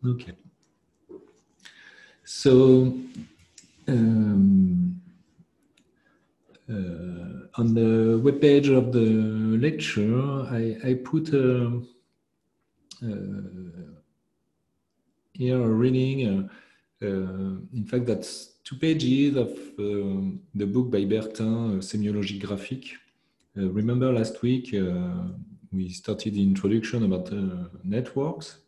Okay. So on the webpage of the lecture, I put here a reading. In fact, that's 2 pages of the book by Bertin, Sémiologie graphique. Remember last week we started the introduction about networks,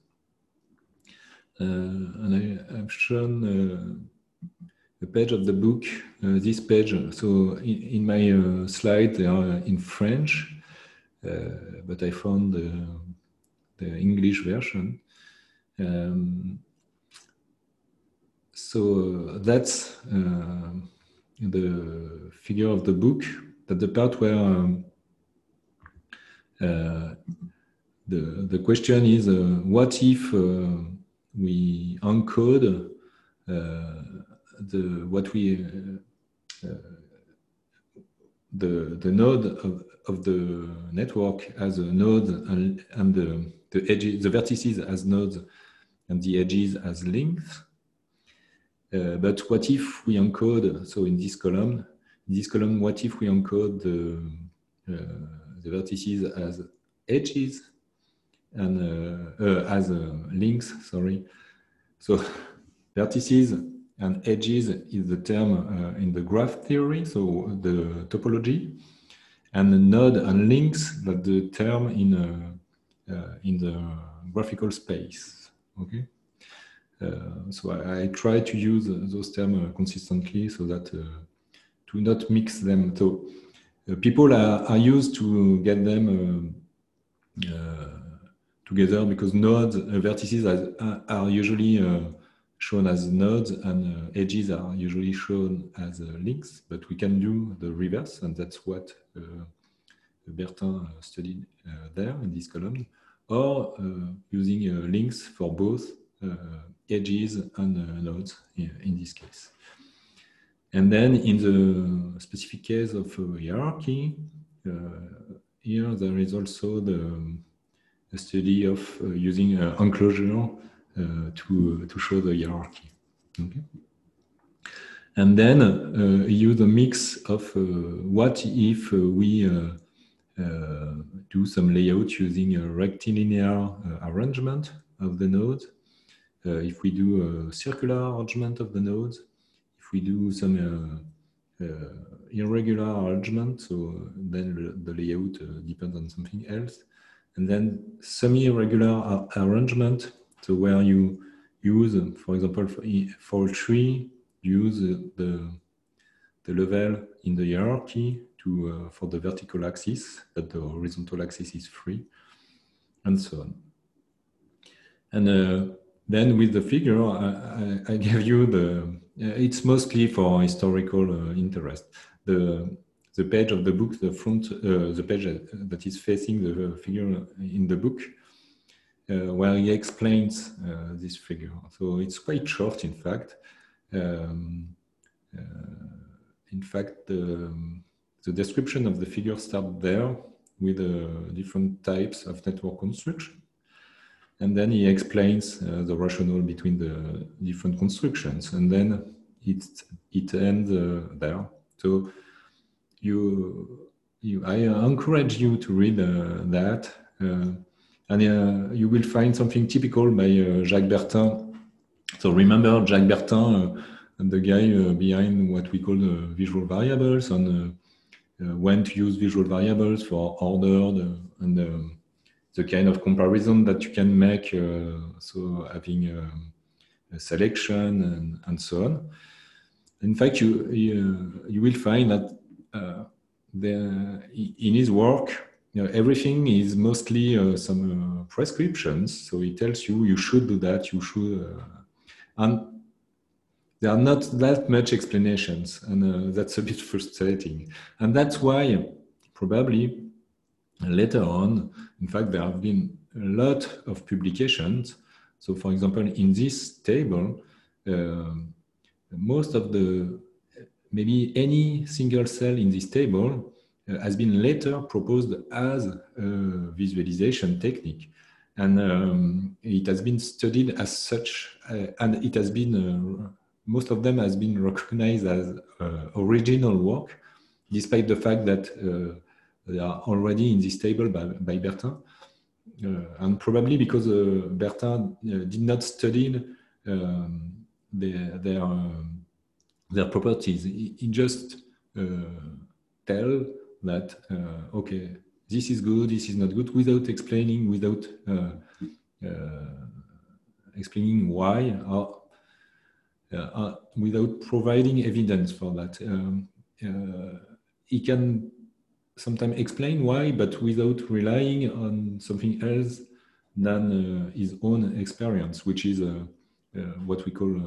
and I've shown a page of the book, this page. So in my slide, they are in French, but I found the English version. So that's the figure of the book. That's the part where the question is, what if we encode the node of the network as a node and the edges, the vertices as nodes and the edges as links. But what if we encode, so in this column, what if we encode the vertices as edges and as links, sorry. So vertices and edges is the term in the graph theory, so the topology, and the node and links, that's the term in the graphical space. Okay. So I try to use those terms consistently so that to not mix them. So people are used to get them together because nodes, vertices are usually shown as nodes and edges are usually shown as links, but we can do the reverse, and that's what Bertin studied there in this column, or using links for both edges and nodes in this case. And then in the specific case of hierarchy, here there is also the study of using enclosure to show the hierarchy. Okay. And then use a mix of what if we do some layout using a rectilinear arrangement of the nodes, if we do a circular arrangement of the nodes, if we do some irregular arrangement, so then the layout depends on something else. And then semi-regular arrangement, so where you use, for example, for a tree, use the level in the hierarchy to for the vertical axis, but the horizontal axis is free, and so on. And then with the figure, I gave you the. It's mostly for historical interest. The page of the book, the front, the page that is facing the figure in the book, where he explains this figure. So it's quite short, in fact. The description of the figure starts there with different types of network construction. And then he explains the rationale between the different constructions. And then it ends there. So I encourage you to read that. And you will find something typical by Jacques Bertin. So remember Jacques Bertin, the guy behind what we call visual variables, and when to use visual variables for ordered and the kind of comparison that you can make, so having a selection and so on. In fact, you will find that in his work, everything is mostly some prescriptions. So he tells you, you should do that, you should, and there are not that much explanations, and that's a bit frustrating. And that's why probably later on, in fact, there have been a lot of publications. So for example, in this table, most of maybe any single cell in this table has been later proposed as a visualization technique. And it has been studied as such, and it has been, most of them has been recognized as original work, despite the fact that they are already in this table by Bertin. And probably because Bertin did not study their properties. He just tell that, okay, this is good, this is not good, without explaining, without explaining why, or without providing evidence for that. He can sometimes explain why, but without relying on something else than his own experience, which is what we call,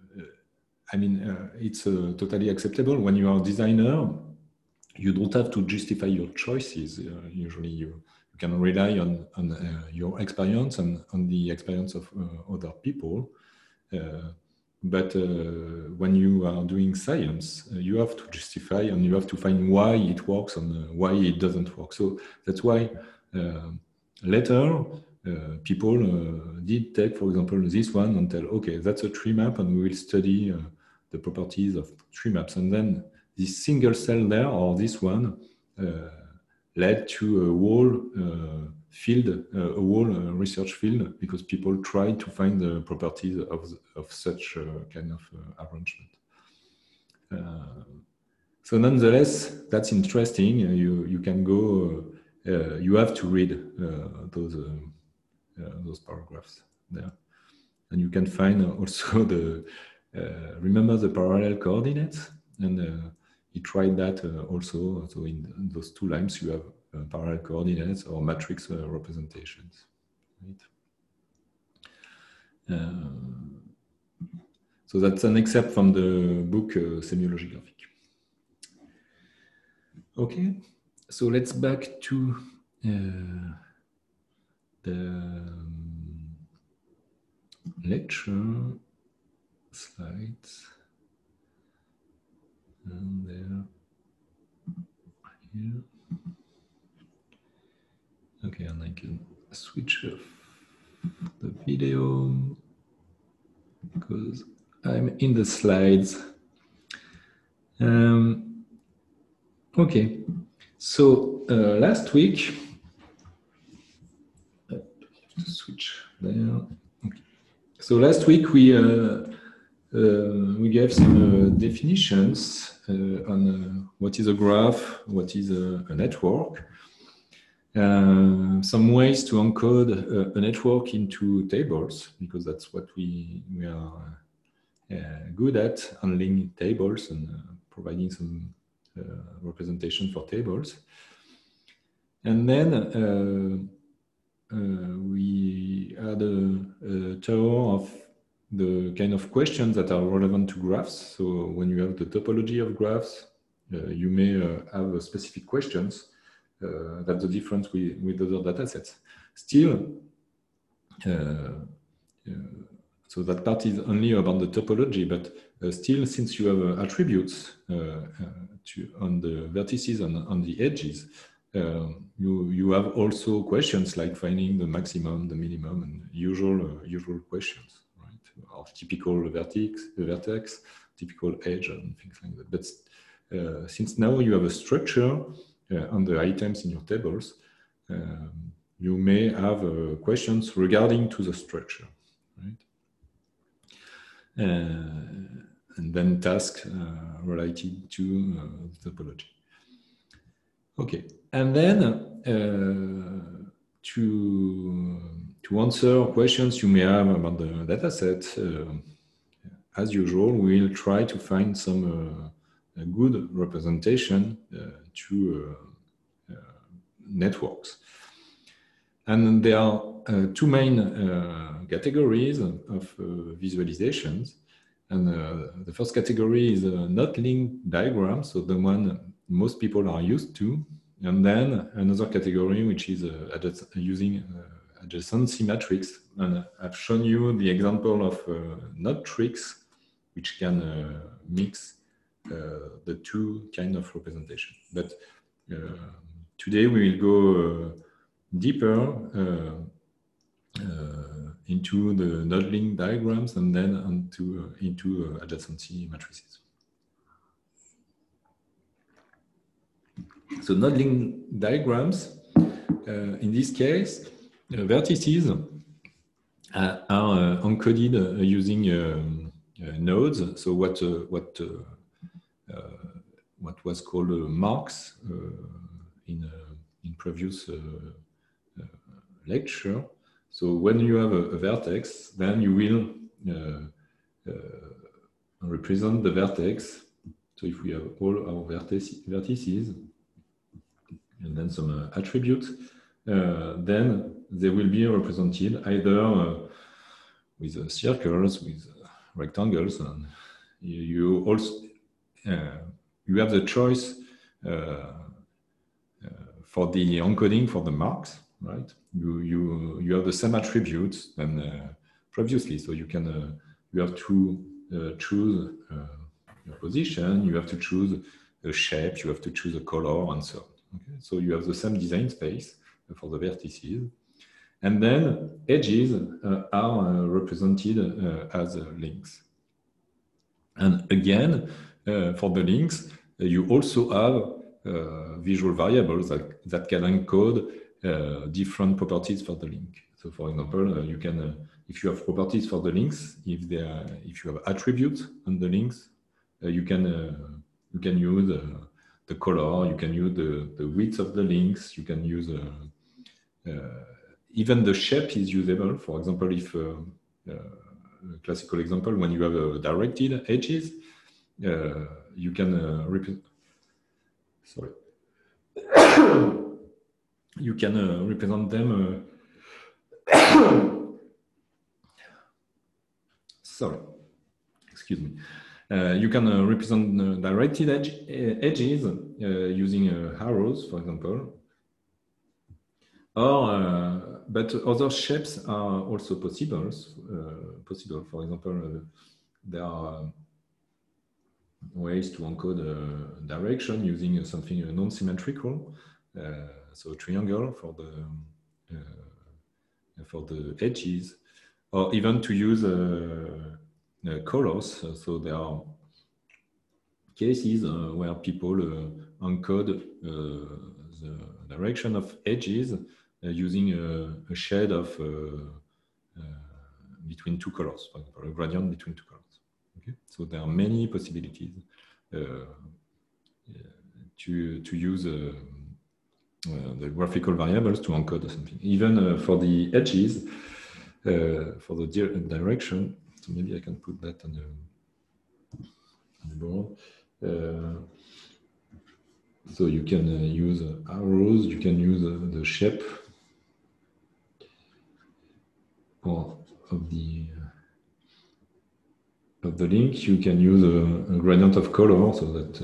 it's totally acceptable. When you are a designer, you don't have to justify your choices. Usually you can rely on your experience and on the experience of other people. But when you are doing science, you have to justify and you have to find why it works and why it doesn't work. So that's why later people did take, for example, this one and tell, okay, that's a tree map and we will study the properties of tree maps. And then this single cell there, or this one, led to a whole field, a whole research field, because people try to find the properties of such kind of arrangement. So nonetheless, that's interesting. You can go, you have to read those paragraphs there. And you can find also the, remember the parallel coordinates? And he tried that also. So in those two lines, you have parallel coordinates or matrix representations. Right? So that's an excerpt from the book Sémiologie graphique. Okay, so let's back to the lecture slides. And there, here. Okay, and I can switch off the video because I'm in the slides. Okay, so last week, switch there. Okay. So last week we gave some definitions on what is a graph, what is a network, some ways to encode a network into tables, because that's what we are good at, handling tables and providing some representation for tables. And then we had a tour of the kind of questions that are relevant to graphs. So when you have the topology of graphs, you may have specific questions. That's the difference with other datasets. Still, so that part is only about the topology, but still, since you have attributes on the vertices and on the edges, you have also questions like finding the maximum, the minimum, and usual questions, right? Or typical vertex, typical edge, and things like that. But since now you have a structure on the items in your tables, you may have questions regarding to the structure, right? And then tasks related to the topology. Okay, and then to answer questions you may have about the dataset, as usual, we'll try to find some good representation to networks. And there are two main categories of visualizations. And the first category is not linked diagrams, so the one most people are used to. And then another category, which is using adjacency matrix. And I've shown you the example of knot tricks, which can mix the two kind of representation. But today we will go deeper into the node link diagrams and then into adjacency matrices. So node link diagrams, in this case, vertices are encoded using nodes. So what was called marks in previous lecture. So when you have a vertex, then you will represent the vertex. So if we have all our vertices and then some attributes, then they will be represented either with circles, with rectangles, and you also you have the choice for the encoding for the marks, right? You have the same attributes than previously, so you can you have to choose your position, you have to choose a shape, you have to choose a color, and so on. Okay? So you have the same design space for the vertices, and then edges are represented as links. And again, for the links, you also have visual variables that can encode different properties for the link. So, for example, you can, if you have properties for the links, if you have attributes on the links, you can use the color, you can use the width of the links, you can use even the shape is usable. For example, if a classical example, when you have directed edges, you can represent. Sorry. You can represent them. Sorry, excuse me. You can represent directed edges using arrows, for example. Or, but other shapes are also possible. For example, there are ways to encode direction using something non-symmetrical. So a triangle for the edges, or even to use colors. So there are cases where people encode the direction of edges using a shade of between two colors, for example, a gradient between two colors. Okay? So there are many possibilities to use the graphical variables to encode something. Even for the edges, for the direction, so maybe I can put that on the board. So you can use arrows, you can use the shape of the link. You can use a gradient of color, so that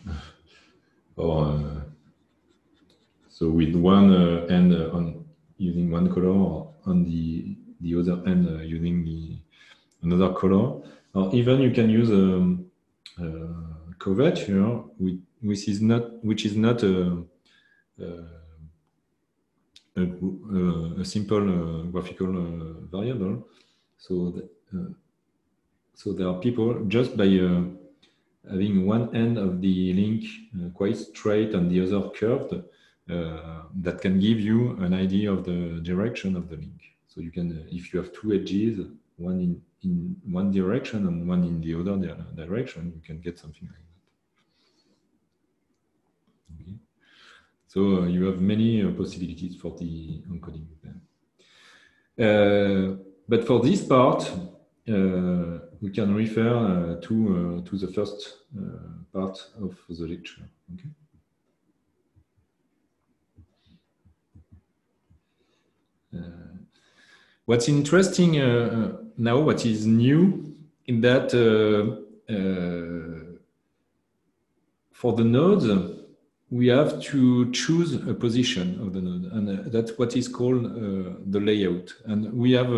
so with one end on using one color, or on the other end using another color, or even you can use curvature, which is not a simple graphical variable. So so there are people, just by having one end of the link quite straight and the other curved, that can give you an idea of the direction of the link. So you can, if you have two edges, one in one direction and one in the other direction, you can get something like that. Okay. So you have many possibilities for the encoding. But for this part, we can refer to the first part of the lecture. Okay. What's interesting now, what is new, in that for the nodes, we have to choose a position of the node, and that's what is called the layout. And we have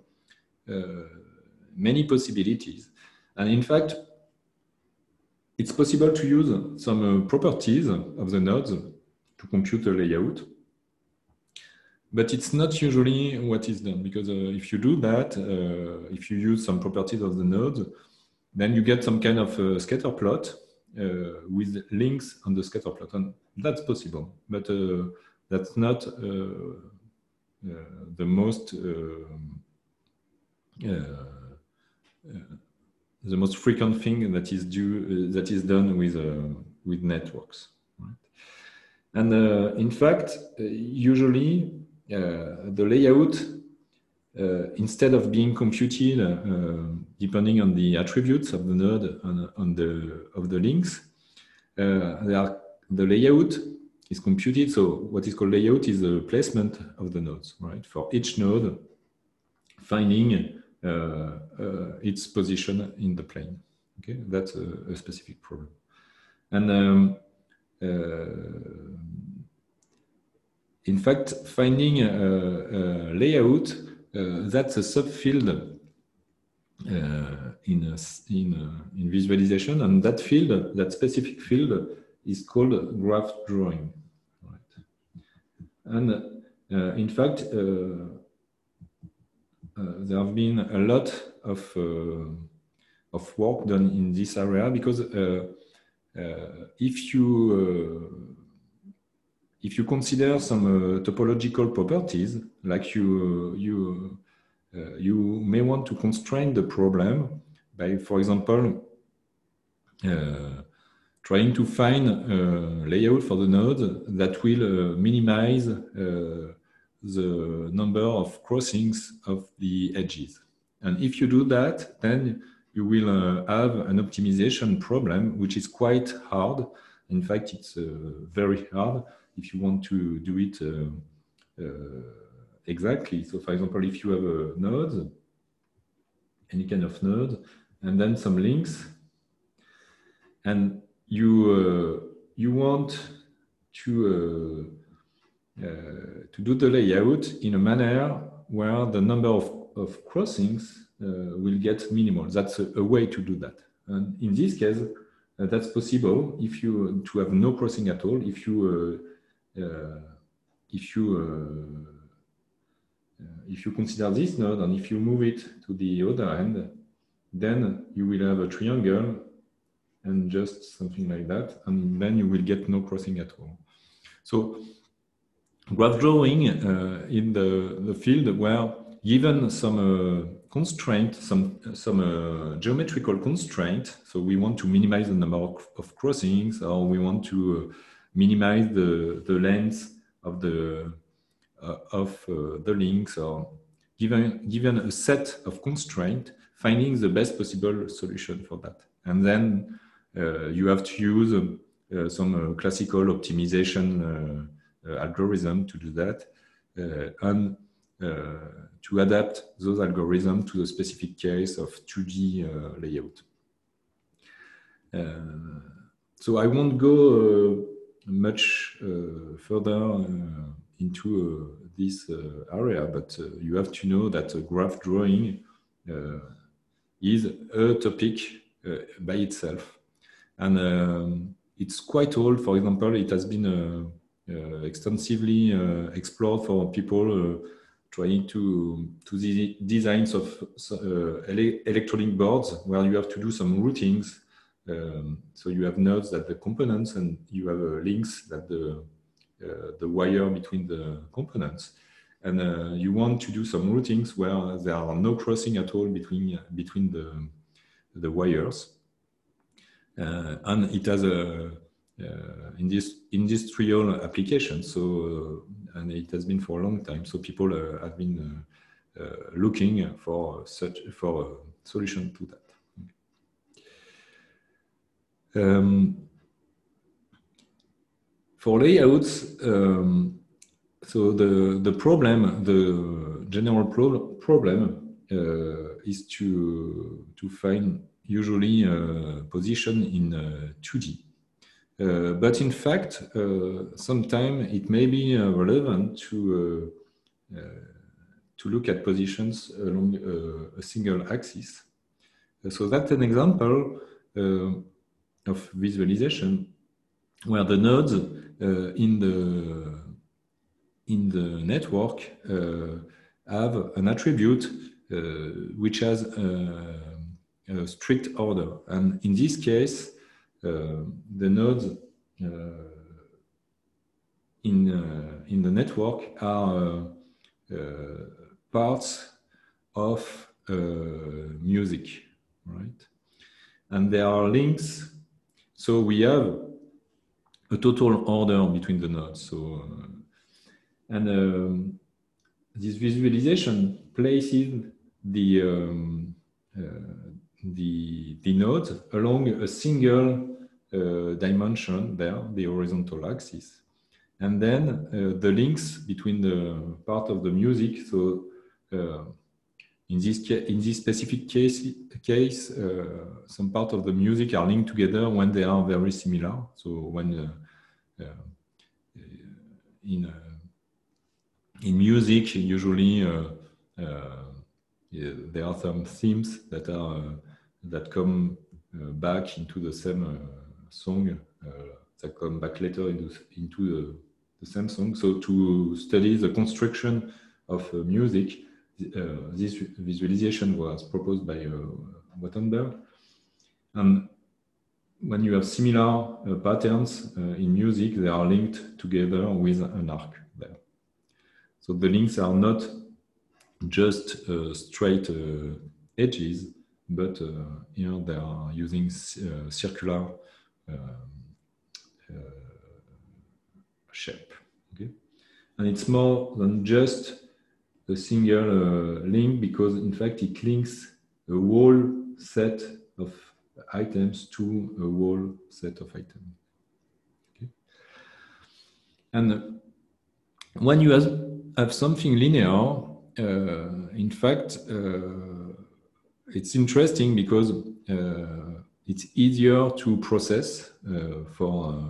many possibilities. And in fact, it's possible to use some properties of the nodes to compute a layout. But it's not usually what is done, because if you do that, if you use some properties of the node, then you get some kind of scatter plot with links on the scatter plot, and that's possible. But that's not the most frequent thing that is done with networks. Right? And in fact, usually the layout, instead of being computed depending on the attributes of the node of the links, the layout is computed. So what is called layout is the placement of the nodes, right? For each node, finding its position in the plane. Okay, that's a specific problem. And in fact, finding a layout, that's a subfield in visualization, and that field, that specific field, is called graph drawing. Right? And in fact, there have been a lot of work done in this area, because if you consider some topological properties, like you may want to constrain the problem by, for example, trying to find a layout for the node that will minimize the number of crossings of the edges. And if you do that, then you will have an optimization problem, which is quite hard. In fact, it's very hard if you want to do it exactly. So for example, if you have a node, any kind of node, and then some links, and you want to do the layout in a manner where the number of crossings will get minimal. That's a way to do that. And in this case, that's possible if you to have no crossing at all. If you consider this node, and if you move it to the other end, then you will have a triangle and just something like that, and then you will get no crossing at all. So graph drawing in the field where given some constraint, some geometrical constraint, so we want to minimize the number of crossings, or we want to minimize the length of the links, or given a set of constraints, finding the best possible solution for that. And then you have to use some classical optimization algorithm to do that, and to adapt those algorithms to the specific case of 2D layout. So I won't go much further into this area, but you have to know that graph drawing is a topic by itself. And it's quite old. For example, it has been extensively explored for people trying to design of electronic boards where you have to do some routings. So you have nodes that the components, and you have links that the wire between the components. And you want to do some routings where there are no crossing at all between the wires. And it has a industrial application. So and it has been for a long time. So people have been looking for a solution to that. For layouts, so the problem, the general problem is to find usually position in 2D. But in fact, sometimes it may be relevant to look at positions along a single axis. So that's an example of visualization where the nodes in in the network have an attribute which has a strict order. And in this case, the nodes in the network are parts of music, right? And there are links. So we have a total order between the nodes. So, this visualization places the nodes along a single dimension there, the horizontal axis. And then the links between the part of the music. So in this specific case, some part of the music are linked together when they are very similar. So when in music, usually there are some themes that are that come back into the same song, that come back later into the same song. So to study the construction of music, this visualization was proposed by Wattenberg. And when you have similar patterns in music, they are linked together with an arc there. So the links are not just straight edges, but here they are using circular shape. Okay? And it's more than just a single link, because in fact it links a whole set of items to a whole set of items. Okay? And when you have something linear, in fact, it's interesting because it's easier to process for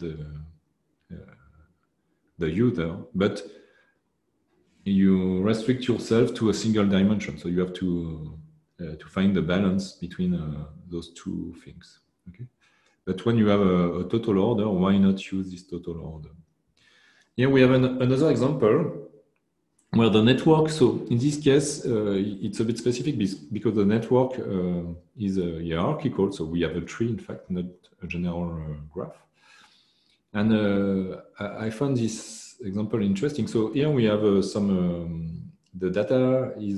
the user, but you restrict yourself to a single dimension. So you have to find the balance between those two things. Okay, but when you have a total order, why not use this total order? Here we have another example where the network, so in this case, it's a bit specific because the network is hierarchical. So we have a tree, in fact, not a general graph. And I found this example interesting. So here we have the data is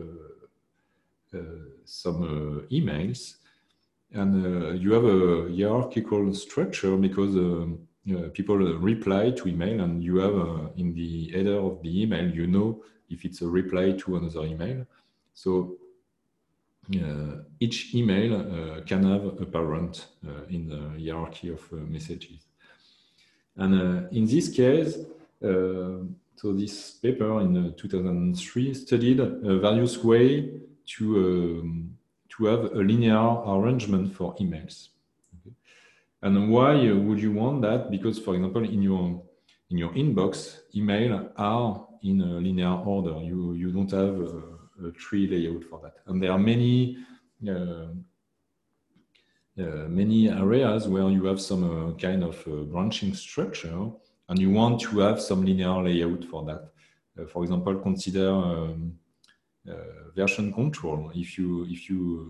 some emails, and you have a hierarchical structure because people reply to email, and you have in the header of the email, you know if it's a reply to another email. So each email can have a parent in the hierarchy of messages. And in this case, so this paper in 2003 studied various ways to have a linear arrangement for emails. Okay. And why would you want that? Because, for example, in your inbox, email are in a linear order. You don't have a tree layout for that. And there are many areas where you have some kind of branching structure, and you want to have some linear layout for that. For example, consider version control. If you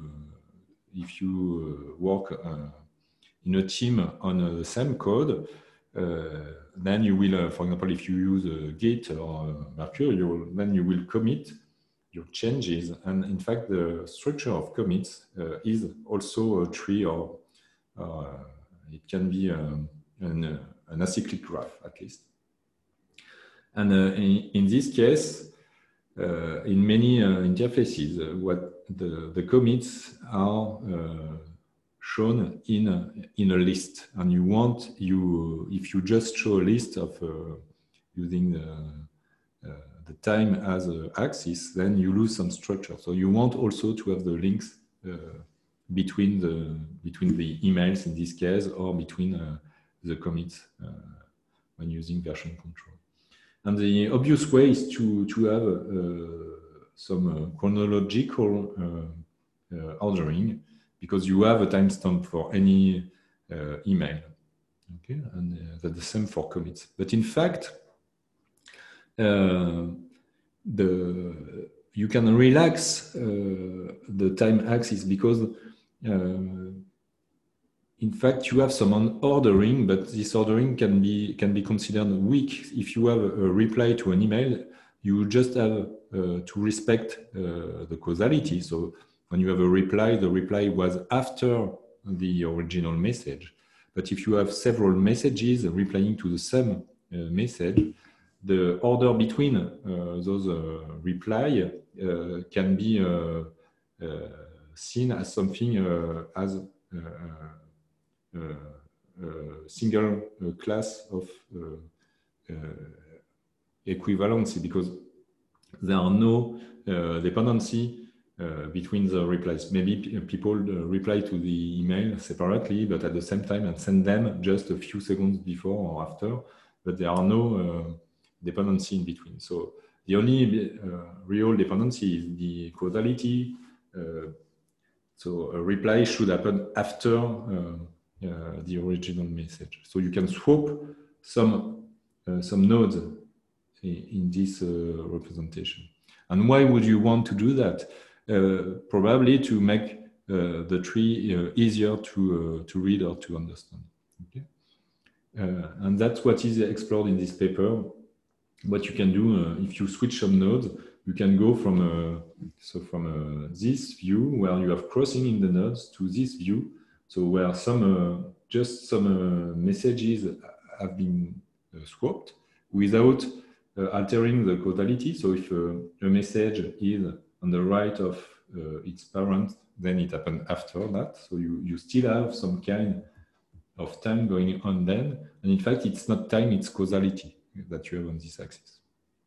work in a team on the same code, then you will, for example, if you use Git or Mercurial, then you will commit your changes. And in fact, the structure of commits is also a tree, or it can be an acyclic graph, at least. And in this case, in many interfaces, what the commits are shown in a list, and if you just show a list of using the time as an axis, then you lose some structure. So you want also to have the links between the emails in this case, or between the commits when using version control. And the obvious way is to have some chronological ordering, because you have a timestamp for any email. Okay, and that's the same for commits. But in fact, you can relax the time axis because in fact you have some ordering, but this ordering can be considered weak. If you have a reply to an email, you just have to respect the causality. So when you have a reply, the reply was after the original message. But if you have several messages replying to the same message, the order between those reply can be seen as something as single class of equivalency, because there are no dependency between the replies. Maybe people reply to the email separately, but at the same time and send them just a few seconds before or after, but there are no dependency in between. So the only real dependency is the causality. So a reply should happen after the original message. So you can swap some nodes in this representation. And why would you want to do that? Probably to make the tree easier to read or to understand. Okay? And that's what is explored in this paper. What you can do if you switch some nodes, you can go from this view where you have crossing in the nodes to this view, so where just some messages have been swapped without altering the causality. So if a message is on the right of its parent, then it happened after that. So you still have some kind of time going on then. And in fact, it's not time, it's causality that you have on this axis.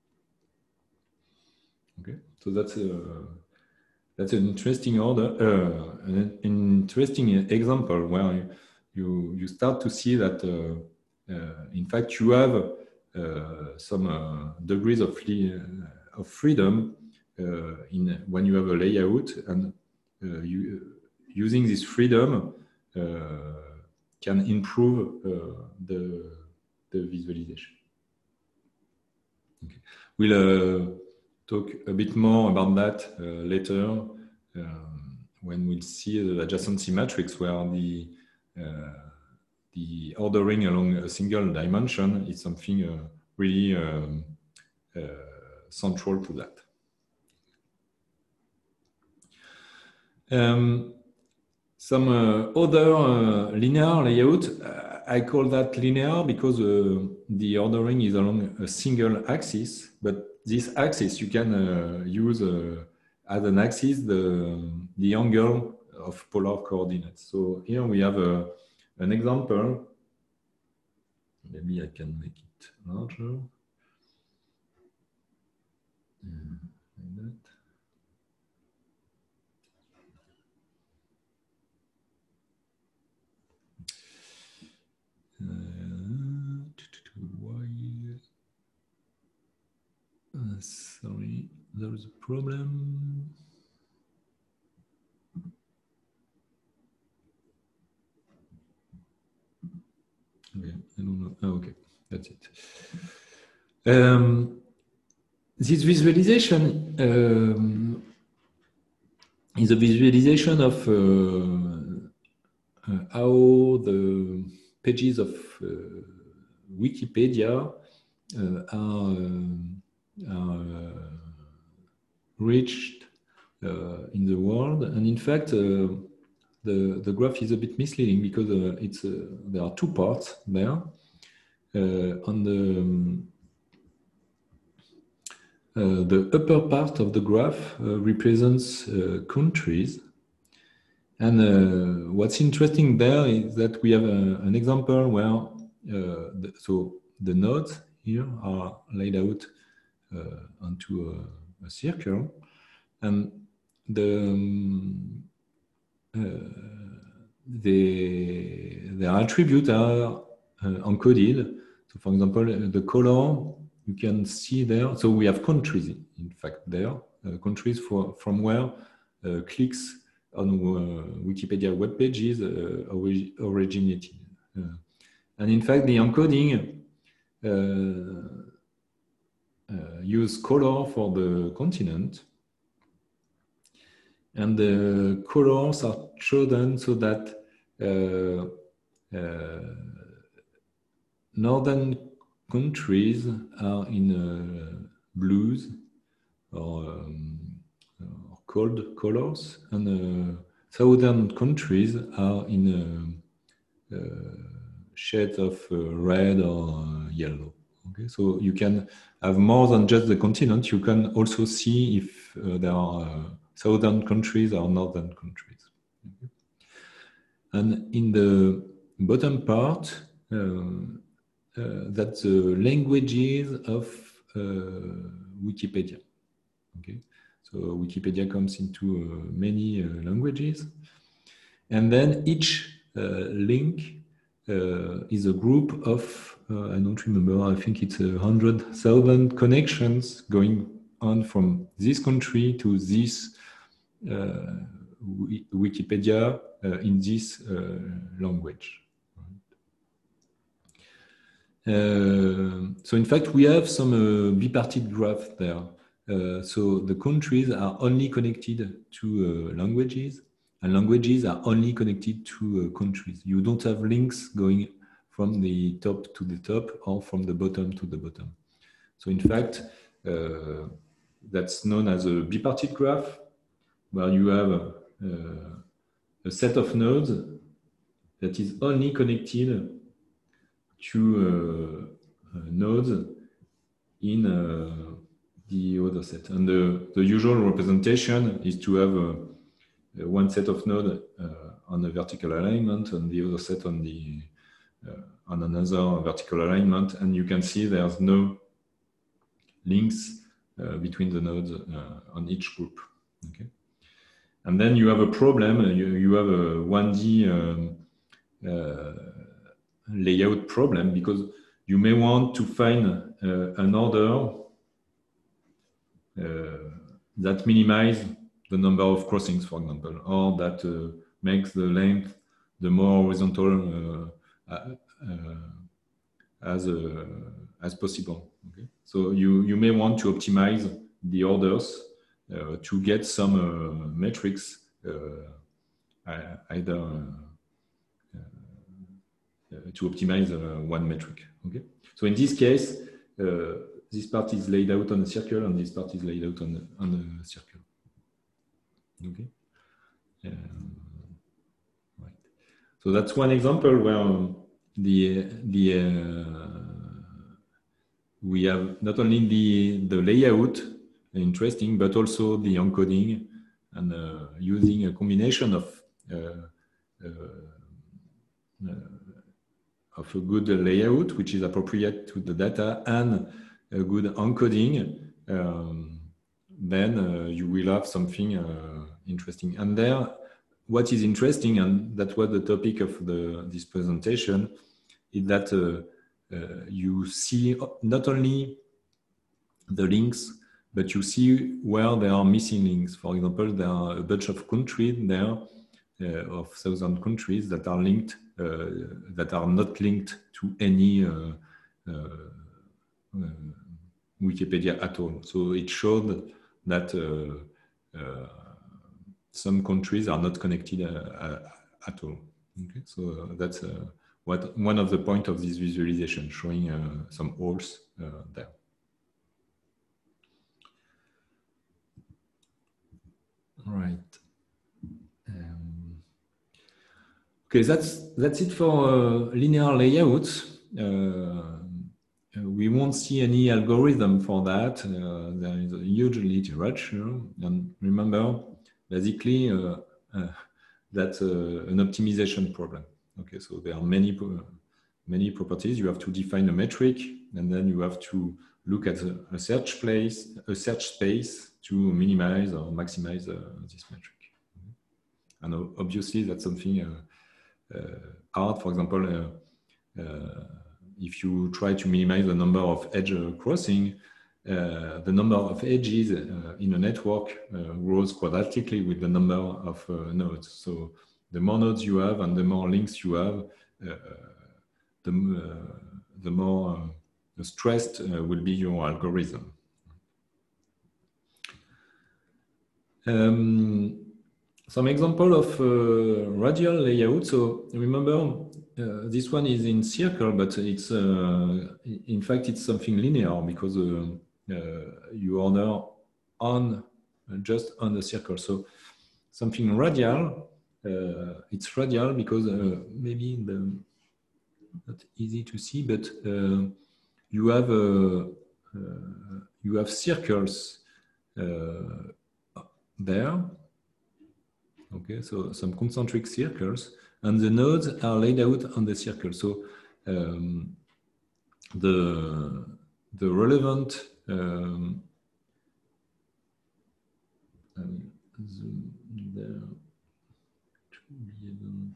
Okay, so that's an interesting order, an interesting example where you start to see that in fact you have some degrees of freedom when you have a layout, and using this freedom can improve the visualization. Okay. We'll talk a bit more about that later when we'll see the adjacency matrix, where the ordering along a single dimension is something really central to that. Some other linear layout, I call that linear because the ordering is along a single axis, but this axis you can use as an axis the angle of polar coordinates. So here we have an example. Maybe I can make it larger. Like that. Sorry, there is a problem. Okay, I don't know. Oh, okay, that's it. This visualization is a visualization of how the pages of Wikipedia are reached in the world, and in fact the graph is a bit misleading because there are two parts there. On the upper part of the graph represents countries, and what's interesting there is that we have an example where the nodes here are laid out onto a circle, and their attributes are encoded. So, for example, the color you can see there. So we have countries, in fact, there countries from where clicks on Wikipedia web pages originated, and in fact, the encoding use color for the continent. And the colors are chosen so that northern countries are in blues or cold colors, and southern countries are in shades of red or yellow. Okay, so you can have more than just the continent. You can also see if there are southern countries or northern countries. Okay. And in the bottom part, that's the languages of Wikipedia. Okay, so Wikipedia comes into many languages, and then each link is a group of I don't remember. I think it's 100,000 connections going on from this country to this Wikipedia in this language. So in fact, we have some bipartite graph there. So the countries are only connected to languages, and languages are only connected to countries. You don't have links going from the top to the top or from the bottom to the bottom. So in fact, that's known as a bipartite graph, where you have a set of nodes that is only connected to nodes in the other set. And the usual representation is to have one set of nodes on a vertical alignment and the other set on the on another vertical alignment, and you can see there's no links between the nodes on each group. Okay, and then you have a problem. You have a 1D layout problem, because you may want to find an order that minimizes the number of crossings, for example, or that makes the length the more horizontal as possible. Okay? So you may want to optimize the orders to get some metrics, either to optimize one metric. Okay. So in this case, this part is laid out on a circle, and this part is laid out on a circle. Okay. Right. So that's one example where we have not only the layout interesting, but also the encoding, and using a combination of a good layout, which is appropriate to the data, and a good encoding, then you will have something interesting. And there, what is interesting, and that was the topic of this presentation, is that you see not only the links, but you see where there are missing links. For example, there are a bunch of countries there, of southern countries that are linked, that are not linked to any Wikipedia at all. So it showed that some countries are not connected at all. Okay, so that's one of the points of this visualization, showing some holes there. Right. Okay, that's it for linear layouts. We won't see any algorithm for that. There is a huge literature, and remember, basically, that's an optimization problem. Okay, so there are many properties. You have to define a metric, and then you have to look at a search space to minimize or maximize this metric. And obviously, that's something hard. For example, if you try to minimize the number of edge crossing, the number of edges in a network grows quadratically with the number of nodes. So the more nodes you have and the more links you have, the more stressed will be your algorithm. Some example of radial layout. So remember, this one is in circle, but it's in fact it's something linear because you order on just on the circle. So something radial, it's radial because maybe not easy to see, but you have circles there. Okay, so some concentric circles, and the nodes are laid out on the circle. So the relevant zoom there to be able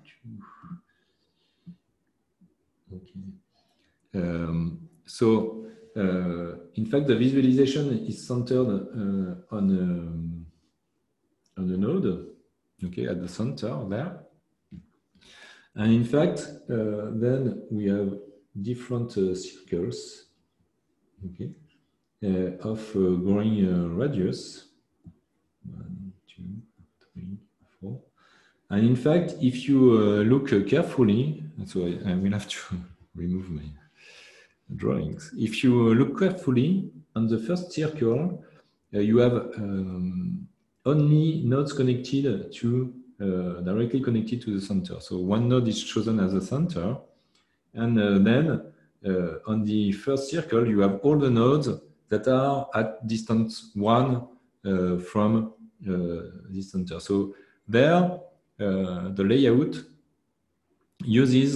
to. Okay. So in fact, the visualization is centered on a node. Okay, at the center there. And in fact, then we have different circles, okay, of growing radius. 1, 2, 3, 4. And in fact, if you look carefully, so I will have to remove my drawings. If you look carefully on the first circle, you have only nodes connected to directly connected to the center. So one node is chosen as a center, and then on the first circle you have all the nodes that are at distance 1 from this center. So there the layout uses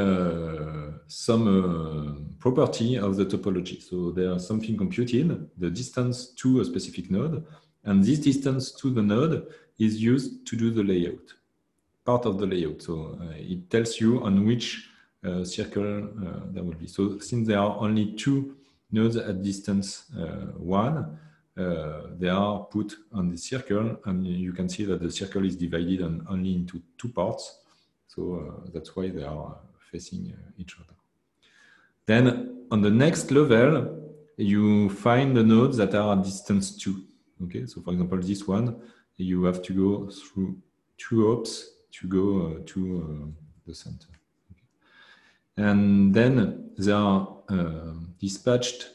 some property of the topology. So there's something computed, the distance to a specific node, and this distance to the node is used to do the layout, part of the layout. So it tells you on which circle there will be. So since there are only 2 nodes at distance 1, they are put on the circle, and you can see that the circle is divided only into 2 parts. So that's why they are facing each other. Then on the next level, you find the nodes that are at distance 2. Okay, so for example, this one, you have to go through 2 hops to go to the center. Okay. And then they are dispatched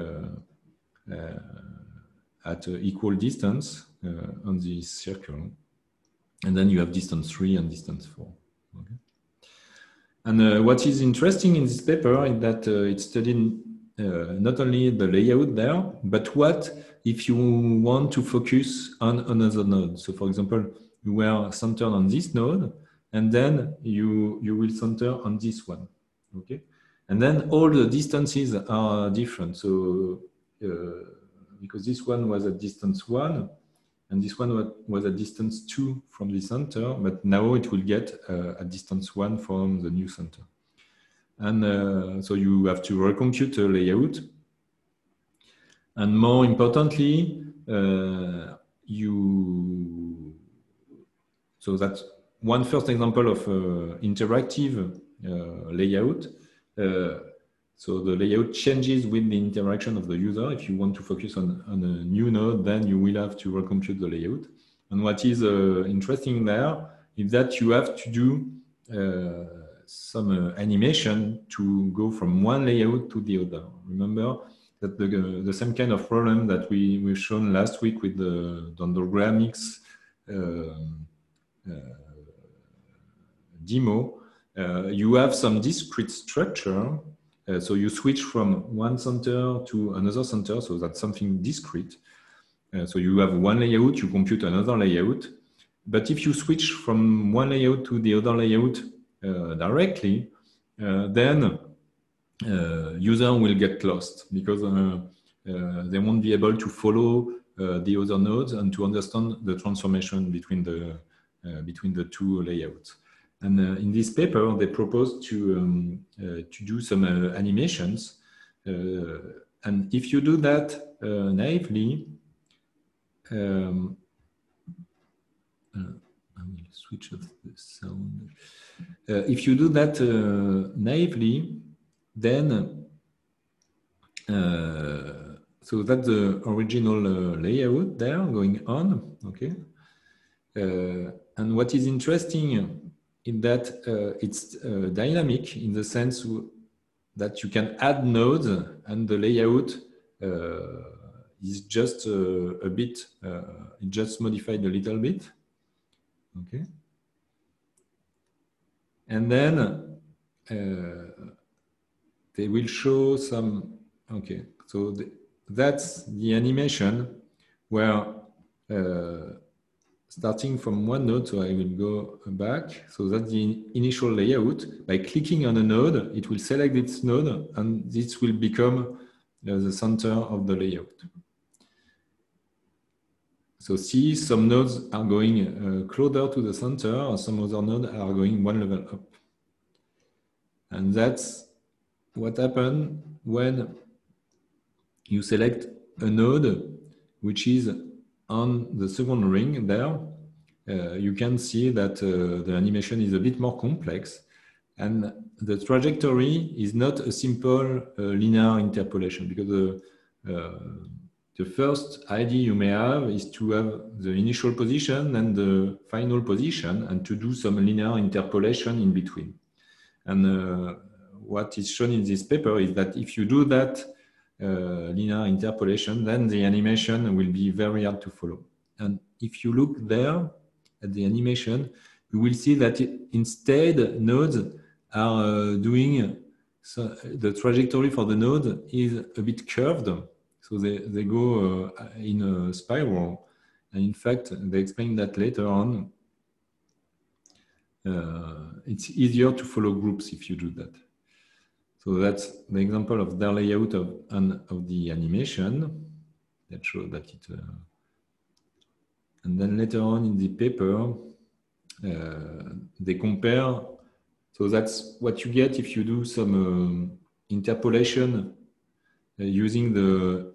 at equal distance on this circle. And then you have distance 3 and distance 4. Okay. And what is interesting in this paper is that it studied not only the layout there, but what if you want to focus on another node. So for example, you were centered on this node, and then you will center on this one, okay? And then all the distances are different. So because this one was at distance 1, and this one was at distance 2 from the center, but now it will get at distance 1 from the new center. And so you have to recompute the layout. And more importantly, so that's one first example of interactive layout. So the layout changes with the interaction of the user. If you want to focus on a new node, then you will have to recompute the layout. And what is interesting there is that you have to do some animation to go from one layout to the other. Remember that the same kind of problem that we've shown last week with the dendrogramics demo, you have some discrete structure. So you switch from one center to another center, so that's something discrete. So you have one layout, you compute another layout. But if you switch from one layout to the other layout directly, then user will get lost because they won't be able to follow the other nodes and to understand the transformation between the 2 layouts. And in this paper, they proposed to do some animations. And if you do that naively, I will switch off the sound. If you do that naively, then so that's the original layout there going on, okay? And what is interesting in that it's dynamic in the sense that you can add nodes and the layout is just a bit, it just modified a little bit, okay? And then they will show some, okay, so that's the animation where starting from one node, so I will go back. So that's the initial layout. By clicking on a node, it will select its node and this will become the center of the layout. So see, some nodes are going closer to the center, or some other nodes are going one level up. And that's what happens when you select a node which is on the second ring there. You can see that the animation is a bit more complex, and the trajectory is not a simple linear interpolation, because the first idea you may have is to have the initial position and the final position and to do some linear interpolation in between. And what is shown in this paper is that if you do that linear interpolation, then the animation will be very hard to follow. And if you look there at the animation, you will see that instead nodes are doing, so the trajectory for the node is a bit curved. So they go in a spiral. And in fact, they explain that later on. It's easier to follow groups if you do that. So that's the example of their layout of the animation that shows that it. And then later on in the paper, they compare. So that's what you get if you do some interpolation using the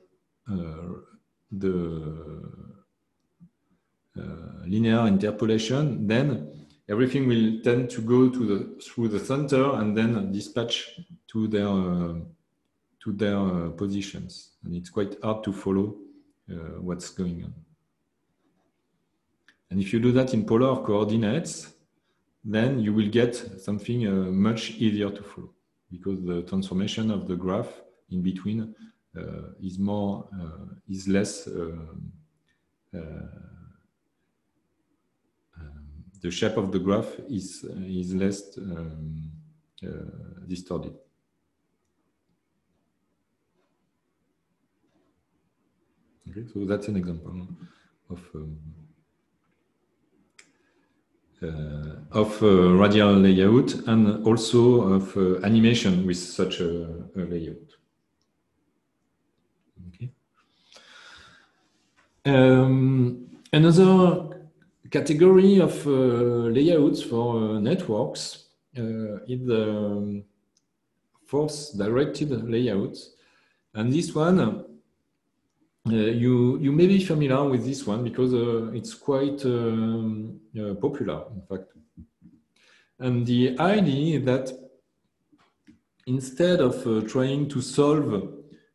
linear interpolation. Then everything will tend to go through the center and then dispatch to their positions, and it's quite hard to follow what's going on. And if you do that in polar coordinates, then you will get something much easier to follow, because the transformation of the graph in between is less. The shape of the graph is less distorted. Okay, so that's an example of radial layout, and also of animation with such a layout. Okay. Another category of layouts for networks is the force-directed layouts, and this one you may be familiar with this one because it's quite popular, in fact. And the idea is that instead of trying to solve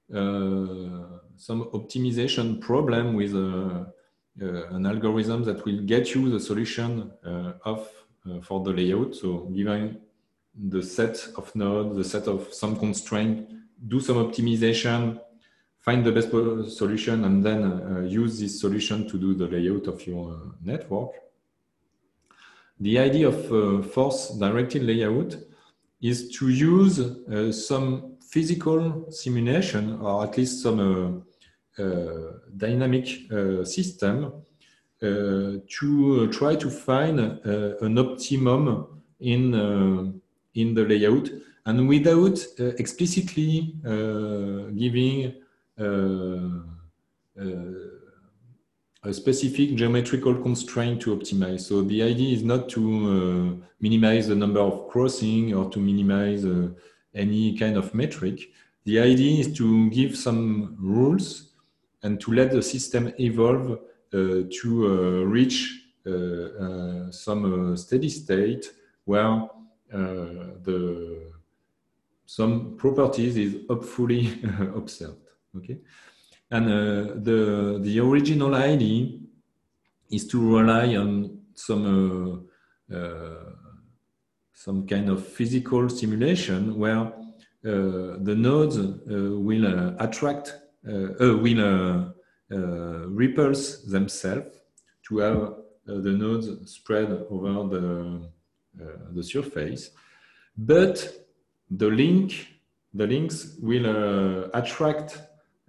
some optimization problem with an algorithm that will get you the solution for the layout, so given the set of nodes, the set of some constraint, do some optimization, find the best solution, and then use this solution to do the layout of your network. The idea of force-directed layout is to use some physical simulation, or at least some dynamic system to try to find an optimum in the layout, and without explicitly giving a specific geometrical constraint to optimize. So the idea is not to minimize the number of crossing or to minimize any kind of metric. The idea is to give some rules and to let the system evolve to reach some steady state where some properties is hopefully observed. Okay, And the original idea is to rely on some kind of physical simulation where the nodes will attract, will repulse themselves to have the nodes spread over the surface, but the links will attract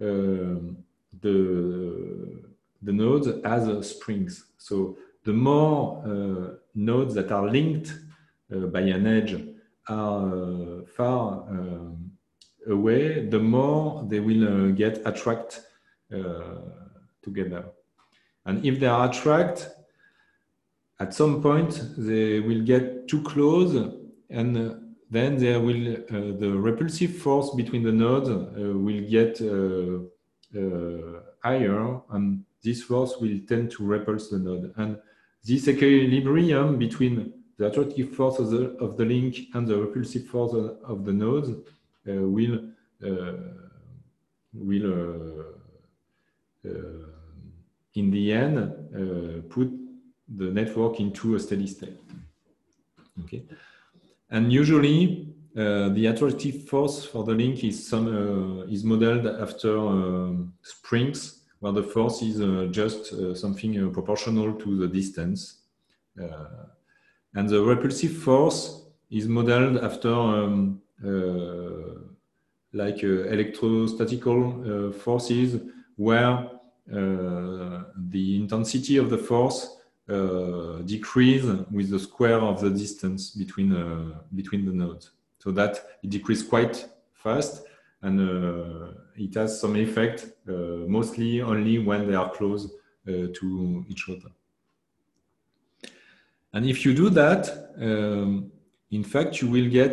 the nodes as springs. So the more nodes that are linked by an edge are far away, the more they will get attract together. And if they are attract, at some point they will get too close, and then there will the repulsive force between the nodes will get higher, and this force will tend to repulse the node. And this equilibrium between the attractive force of the link and the repulsive force of the nodes will in the end put the network into a steady state. Okay, and usually the attractive force for the link is modeled after springs, where the force is just something proportional to the distance. And the repulsive force is modeled after like electrostatical forces, where the intensity of the force decrease with the square of the distance between the nodes, so that it decreases quite fast, and it has some effect mostly only when they are close to each other. And if you do that, in fact, you will get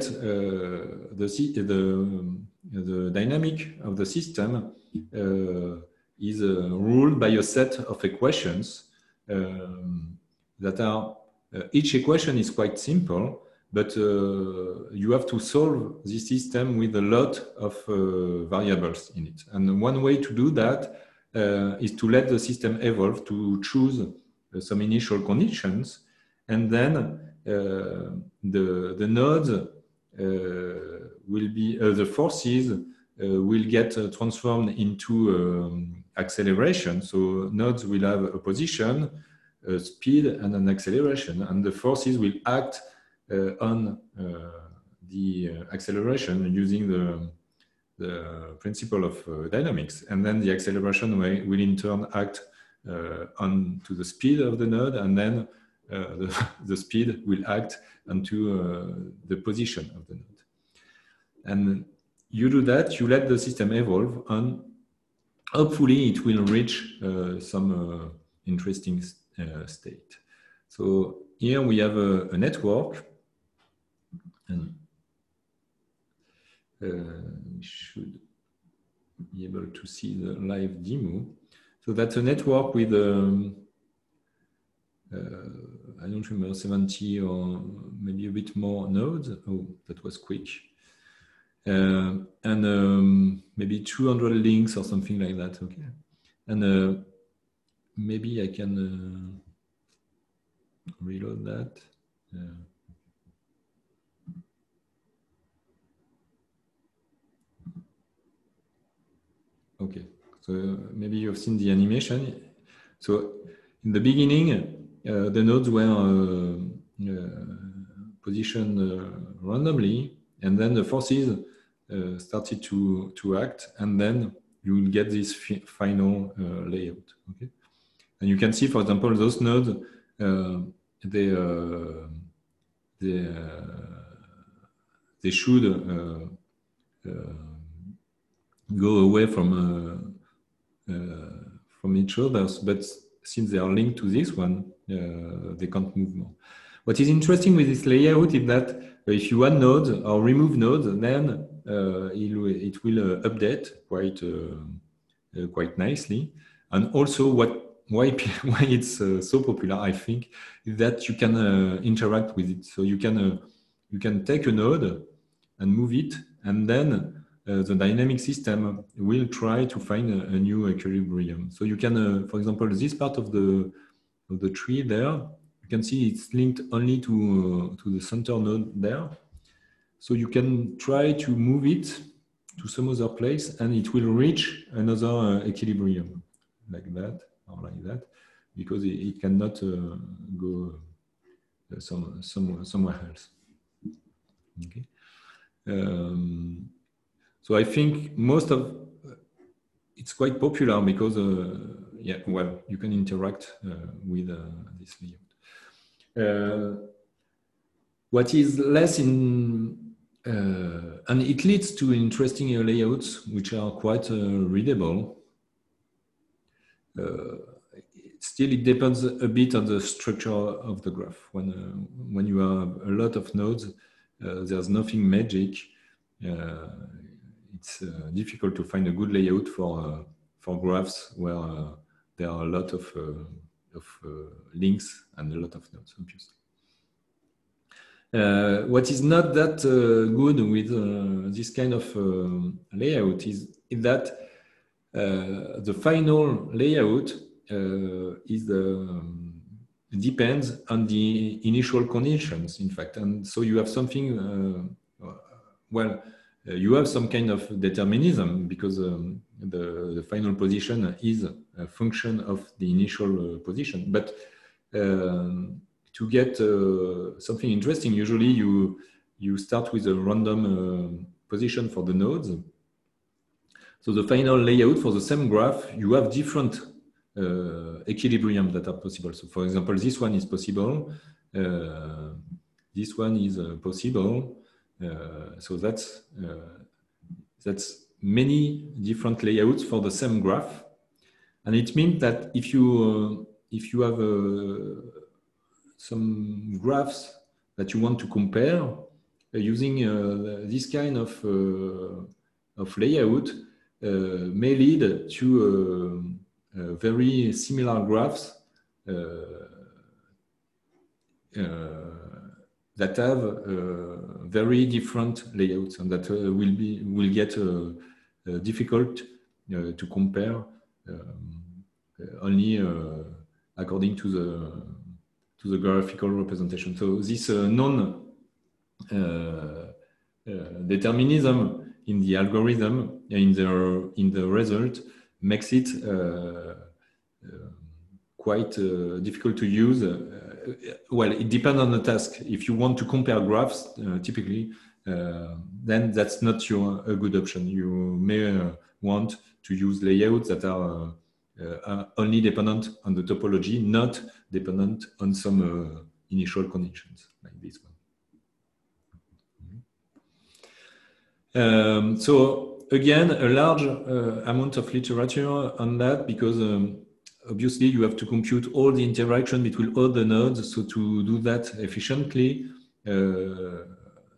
the dynamic of the system is ruled by a set of equations that are, each equation is quite simple, but you have to solve this system with a lot of variables in it. And one way to do that is to let the system evolve, to choose some initial conditions, and then the nodes will be, the forces will get transformed into acceleration. So nodes will have a position, a speed, and an acceleration, and the forces will act on the acceleration using the principle of dynamics, and then the acceleration will in turn act on to the speed of the node, and then the speed will act onto the position of the node. And you do that, you let the system evolve, and hopefully it will reach some interesting state. So here we have a network, and we should be able to see the live demo. So that's a network with I don't remember, 70 or maybe a bit more nodes. Oh, that was quick. And maybe 200 links or something like that. Okay. And maybe I can reload that. Okay, so maybe you've seen the animation. So in the beginning, the nodes were positioned randomly, and then the forces started to act, and then you will get this final layout. Okay, and you can see, for example, those nodes they should go away from each other, but since they are linked to this one, they can't move more. What is interesting with this layout is that if you add nodes or remove nodes, then it will update quite nicely. And also, why it's so popular, I think, is that you can interact with it. So you can take a node and move it, and then the dynamic system will try to find a new equilibrium. So you can, for example, this part of the tree there, you can see it's linked only to the center node there. So you can try to move it to some other place and it will reach another equilibrium like that or like that, because it cannot go somewhere else. Okay. So I think most of it's quite popular because yeah, well, you can interact with this layout. What is less in and it leads to interesting layouts which are quite readable. Still, it depends a bit on the structure of the graph. When you have a lot of nodes, there's nothing magic. It's difficult to find a good layout for graphs where there are a lot of links and a lot of nodes, obviously. What is not that good with this kind of layout is that the final layout depends on the initial conditions, in fact. And so you have something, you have some kind of determinism because the final position is a function of the initial position. But to get something interesting, usually you start with a random position for the nodes. So the final layout for the same graph, you have different equilibrium that are possible. So for example, this one is possible. This one is possible. So that's many different layouts for the same graph. And it means that if you have some graphs that you want to compare using this kind of layout may lead to very similar graphs that have very different layouts, and that will get difficult to compare only according to the graphical representation. So this non-determinism in the algorithm, in the result, makes it quite difficult to use. Well, it depends on the task. If you want to compare graphs, typically, then that's not a good option. You may want to use layouts that are only dependent on the topology, not dependent on some initial conditions, like this one. So again, a large amount of literature on that, because obviously you have to compute all the interaction between all the nodes. So to do that efficiently, there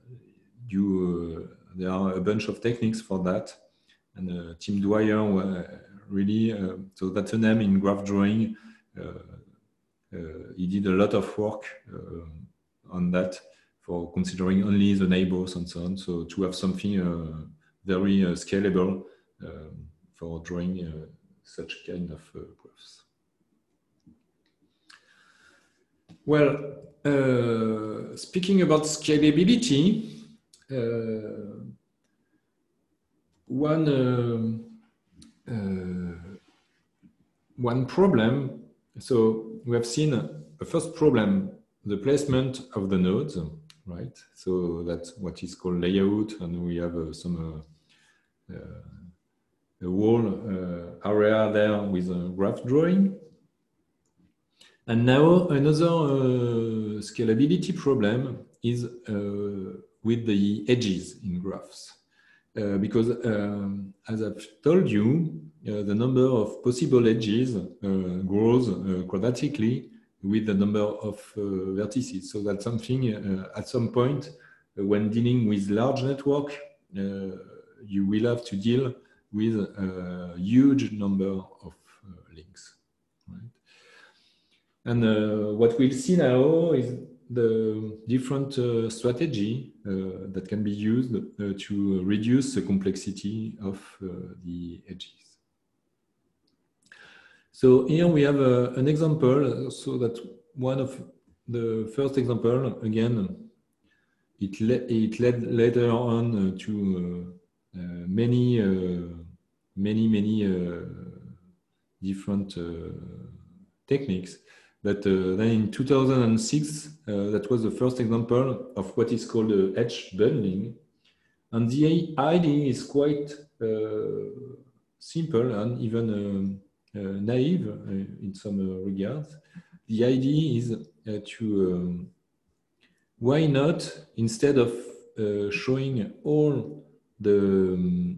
are a bunch of techniques for that. And Tim Dwyer really, so that's a name in graph drawing. He did a lot of work on that for considering only the neighbors and so on. So to have something very scalable for drawing such kind of graphs. Well, speaking about scalability, one problem. So we have seen a first problem, the placement of the nodes, right? So that's what is called layout, and we have some a whole area there with a graph drawing. And now another scalability problem is with the edges in graphs. Because as I've told you, the number of possible edges grows quadratically with the number of vertices. So that's something at some point when dealing with large network, you will have to deal with a huge number of links. Right? And what we'll see now is the different strategy that can be used to reduce the complexity of the edges. So here we have an example. So that one of the first example, again, it led later on to many different techniques. But then in 2006, that was the first example of what is called edge bundling. And the idea is quite simple and even naive in some regards. The idea is to why not, instead of showing all the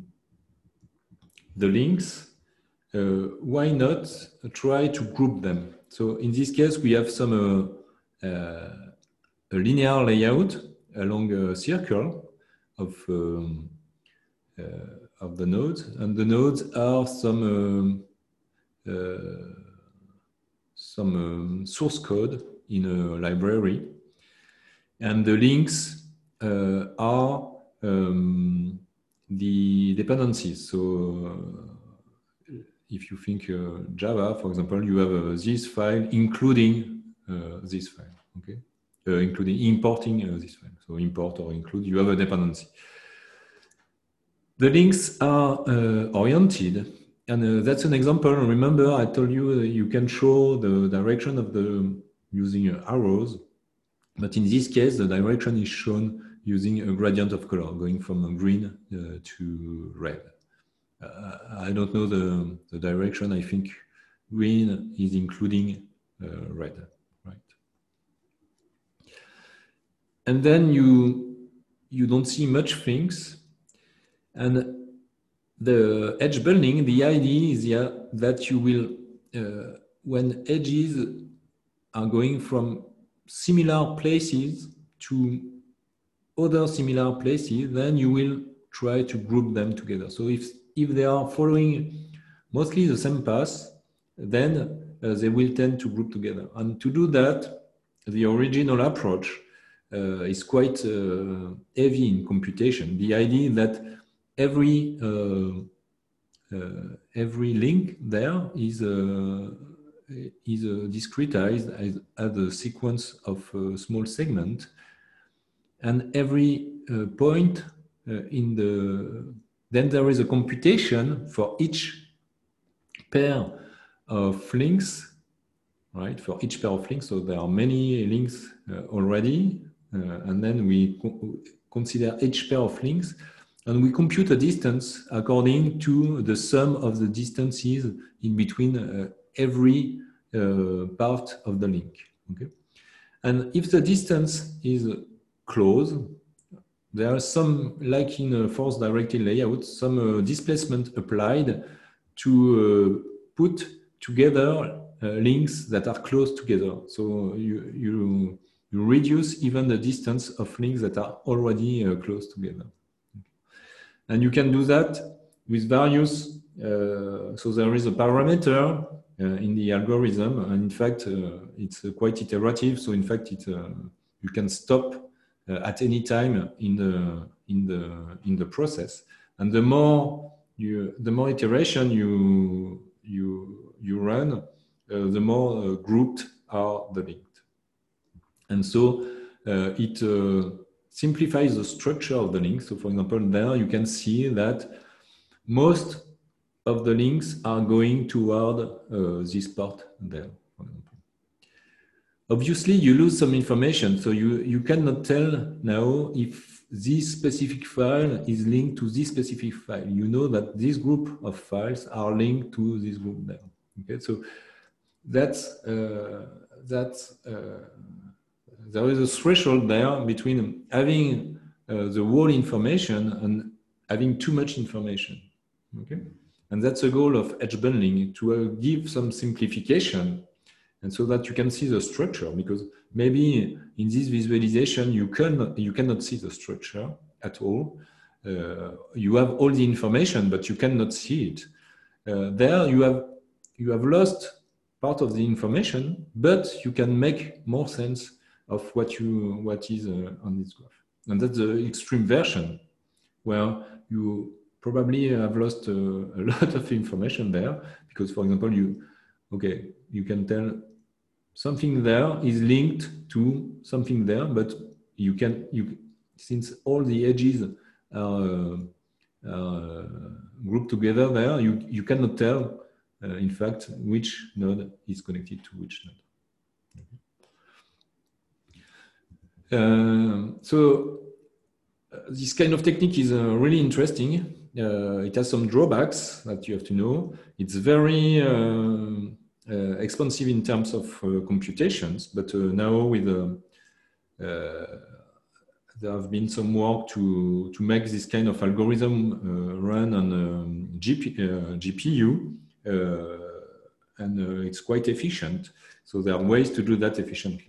links, why not try to group them? So in this case, we have some a linear layout along a circle of the nodes, and the nodes are some source code in a library, and the links are the dependencies. So if you think Java, for example, you have this file including this file, okay? Including importing this file. So import or include, you have a dependency. The links are oriented, and that's an example. Remember, I told you you can show the direction of the using arrows, but in this case, the direction is shown using a gradient of color, going from green to red. I don't know the direction. I think green is including red, right? And then you don't see much things. And the edge bundling, the idea is that you will, when edges are going from similar places to other similar places, then you will try to group them together. So if they are following mostly the same path, then they will tend to group together. And to do that, the original approach is quite heavy in computation. The idea that every link there is discretized as a sequence of small segments, and every point then there is a computation for each pair of links, right? For each pair of links, so there are many links already, and then we consider each pair of links, and we compute a distance according to the sum of the distances in between every part of the link. Okay, and if the distance is close, there are some, like in a force-directed layout, some displacement applied to put together links that are close together. So you reduce even the distance of links that are already close together. And you can do that with various, so there is a parameter in the algorithm, and in fact, it's quite iterative. So in fact, you can stop at any time in the process, and the more iteration you run, the more grouped are the linked, and so it simplifies the structure of the link. So, for example, there you can see that most of the links are going toward this part there, for example. Obviously, you lose some information, so you cannot tell now if this specific file is linked to this specific file. You know that this group of files are linked to this group there. Okay, so that's there is a threshold there between having the whole information and having too much information. Okay, and that's the goal of edge bundling, to give some simplification. And so that you can see the structure, because maybe in this visualization you cannot see the structure at all. You have all the information, but you cannot see it. There you have lost part of the information, but you can make more sense of what is on this graph. And that's the extreme version, where you probably have lost a lot of information there, because, for example, you can tell something there is linked to something there, but since all the edges are grouped together there, you cannot tell, in fact, which node is connected to which node. So this kind of technique is really interesting. It has some drawbacks that you have to know. It's very expensive in terms of computations, but now with there have been some work to make this kind of algorithm run on GPU, and it's quite efficient. So there are ways to do that efficiently.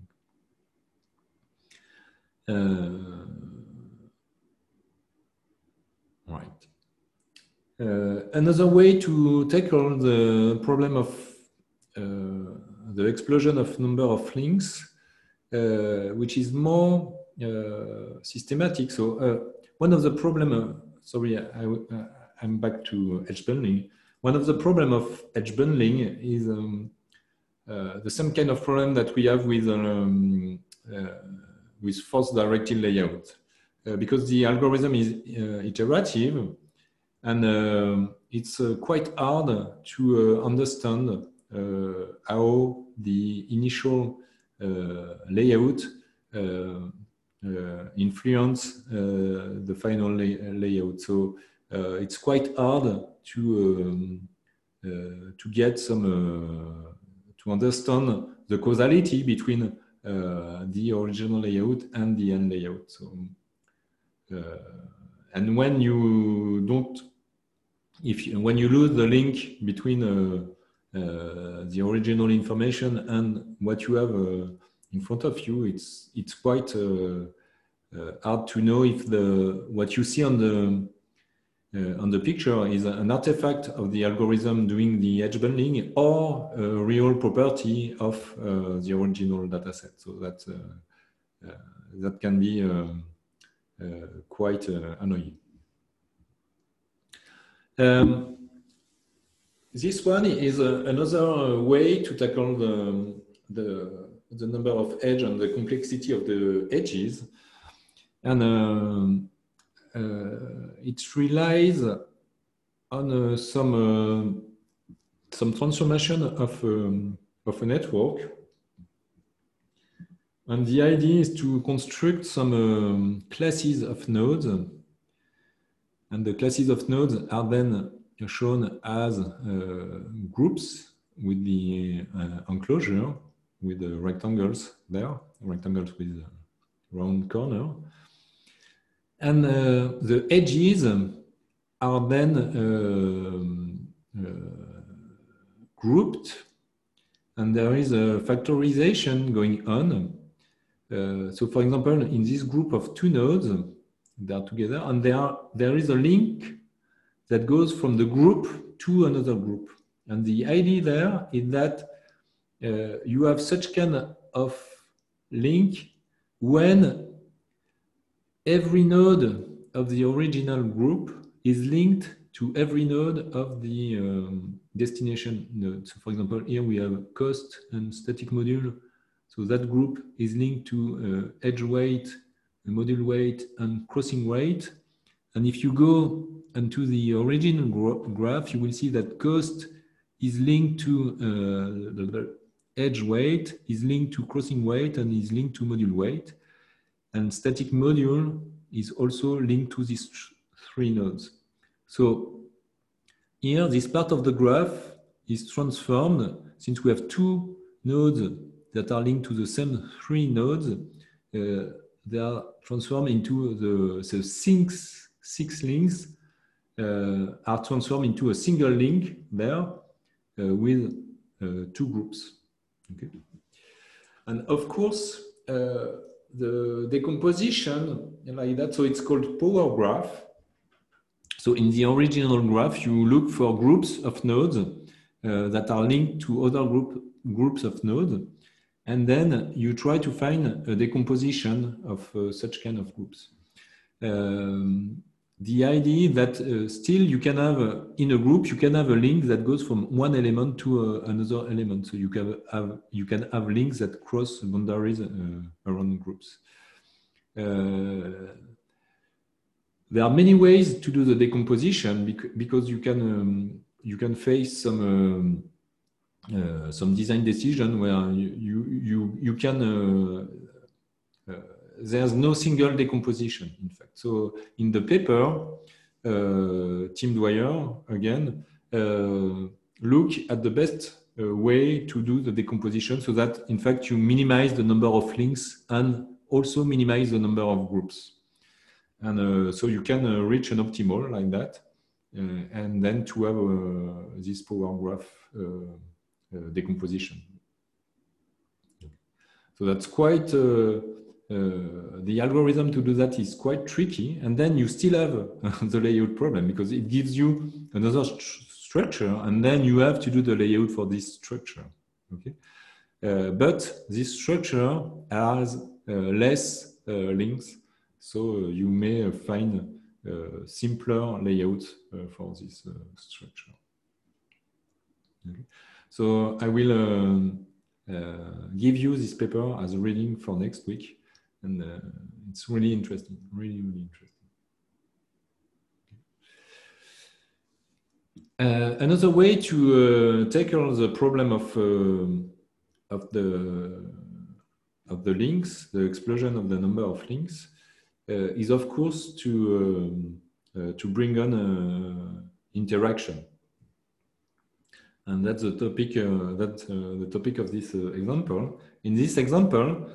Right. Another way to tackle the problem of the explosion of number of links, which is more systematic. So one of the problem, sorry, I'm back to edge bundling. One of the problem of edge bundling is the same kind of problem that we have with force-directed layout, because the algorithm is iterative, and it's quite hard to understand how the initial layout influence the final layout. So it's quite hard to get some to understand the causality between the original layout and the end layout. So, and when you don't, when you lose the link between the original information and what you have in front of you, it's quite hard to know if what you see on the picture is an artifact of the algorithm doing the edge bundling or a real property of the original dataset. So that can be quite annoying. This one is another way to tackle the number of edges and the complexity of the edges, and it relies on some transformation of a network. And the idea is to construct some classes of nodes, and the classes of nodes are then shown as groups with the enclosure, with the rectangles there, rectangles with round corner. And the edges are then grouped, and there is a factorization going on. So for example, in this group of two nodes, they are together, and there is a link that goes from the group to another group. And the idea there is that you have such kind of link when every node of the original group is linked to every node of the destination node. So for example, here we have cost and static module. So that group is linked to edge weight, module weight, and crossing weight. And if you go into the original graph, you will see that cost is linked to the edge weight, is linked to crossing weight, and is linked to module weight. And static module is also linked to these three nodes. So here, this part of the graph is transformed, since we have two nodes that are linked to the same three nodes, they are transformed into the six links are transformed into a single link there with two groups. Okay. And of course, the decomposition like that, so it's called power graph. So in the original graph, you look for groups of nodes that are linked to other groups of nodes. and then you try to find a decomposition of such kind of groups. The idea that still you can have, in a group, you can have a link that goes from one element to another element. So you can have links that cross boundaries around groups. There are many ways to do the decomposition because you can face some design decision where you can there's no single decomposition, in fact. So in the paper, Tim Dwyer, again, look at the best way to do the decomposition so that, in fact, you minimize the number of links and also minimize the number of groups. And so you can reach an optimal like that, and then to have this power graph decomposition. So that's quite... the algorithm to do that is quite tricky, and then you still have the layout problem because it gives you another structure, and then you have to do the layout for this structure. Okay, but this structure has less links, so you may find simpler layout for this structure. Okay. So I will give you this paper as a reading for next week. And it's really interesting, really interesting. Another way to tackle the problem of the links, the explosion of the number of links, is of course to bring on interaction, and that's the topic. The topic of this example. In this example.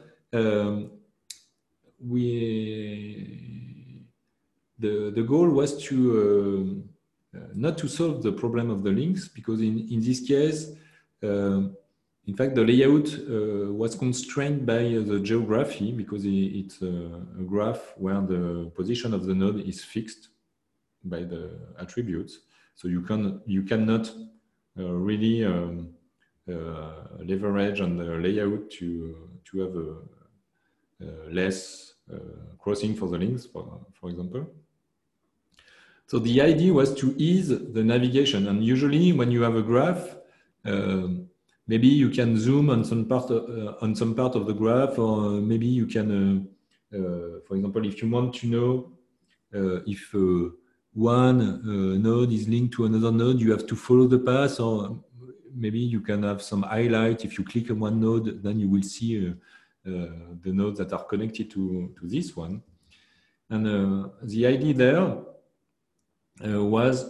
The goal was to not to solve the problem of the links, because in this case, in fact, the layout was constrained by the geography, because it's a graph where the position of the node is fixed by the attributes. So you cannot really leverage on the layout to have a less crossing for the links, for example. So the idea was to ease the navigation, and usually when you have a graph, maybe you can zoom on some part of the graph, or maybe you can, for example, if you want to know if one node is linked to another node, you have to follow the path, or maybe you can have some highlight. If you click on one node, then you will see the nodes that are connected to this one. And the idea there was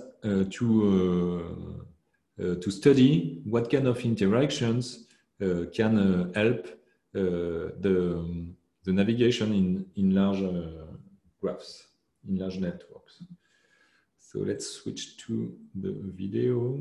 to study what kind of interactions can help the navigation in large graphs, in large networks. So let's switch to the video.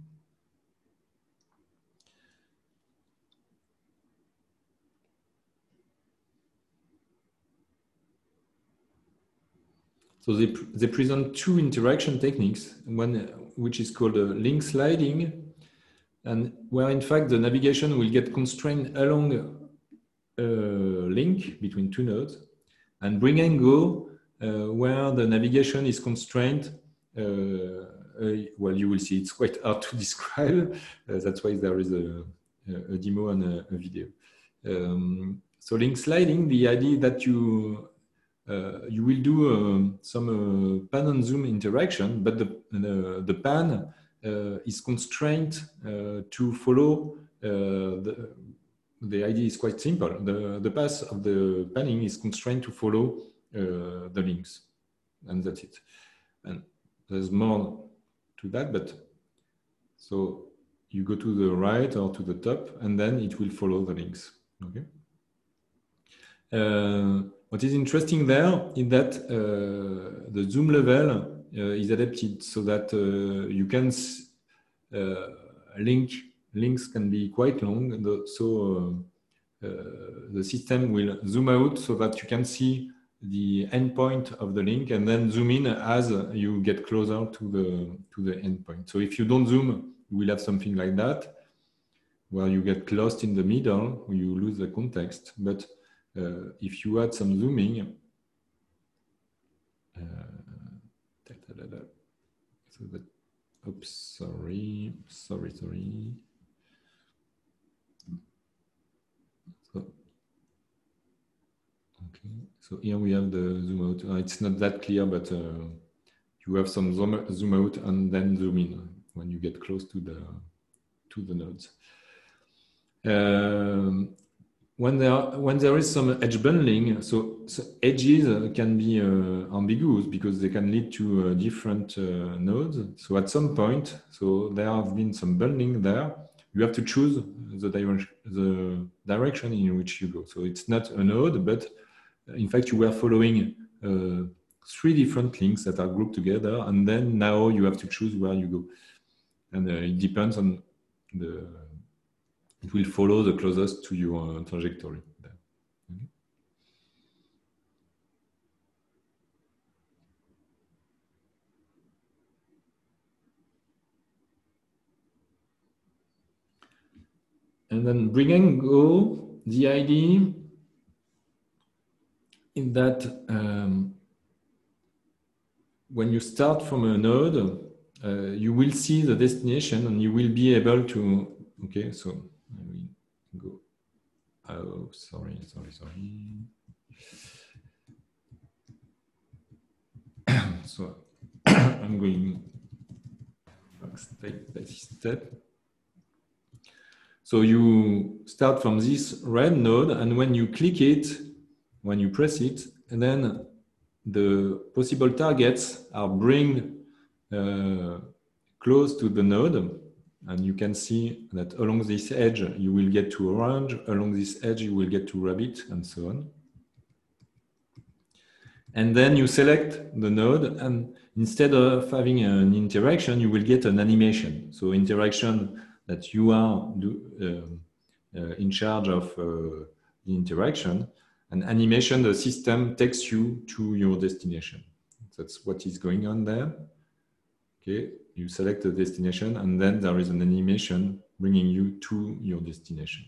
So they present two interaction techniques, one which is called link sliding, and where in fact the navigation will get constrained along a link between two nodes, and bring and go, where the navigation is constrained. Well, you will see it's quite hard to describe. That's why there is a demo and a video. So link sliding, the idea that you will do some pan and zoom interaction, but the pan is constrained to follow the idea is quite simple. The path of the panning is constrained to follow the links, and that's it. And there's more to that, but so you go to the right or to the top, and then it will follow the links. Okay. What is interesting there is that the zoom level is adapted so that you can links can be quite long. So the system will zoom out so that you can see the endpoint of the link, and then zoom in as you get closer to the endpoint. So if you don't zoom, you will have something like that. where you get lost in the middle, you lose the context. But if you add some zooming, so that, oops, sorry. So, okay, so here we have the zoom out. It's not that clear, but you have some zoom out and then zoom in when you get close to the nodes. When there is some edge bundling, so edges can be ambiguous because they can lead to different nodes. So at some point, so there have been some bundling there. You have to choose the direction in which you go. So it's not a node, but in fact you were following 3 different links that are grouped together, and then now you have to choose where you go. And it depends on it will follow the closest to your trajectory. Okay. And then bring and go, the idea is that when you start from a node, you will see the destination and you will be able to, okay, so let me go. Oh, sorry. So I'm going step by step. So you start from this red node, and when you click it, when you press it, and then the possible targets are bring close to the node, and you can see that along this edge you will get to orange, along this edge you will get to rabbit, and so on. And then you select the node, and instead of having an interaction, you will get an animation. So interaction that you are in charge of the interaction, and animation, the system takes you to your destination. That's what is going on there. Okay, you select the destination, and then there is an animation bringing you to your destination.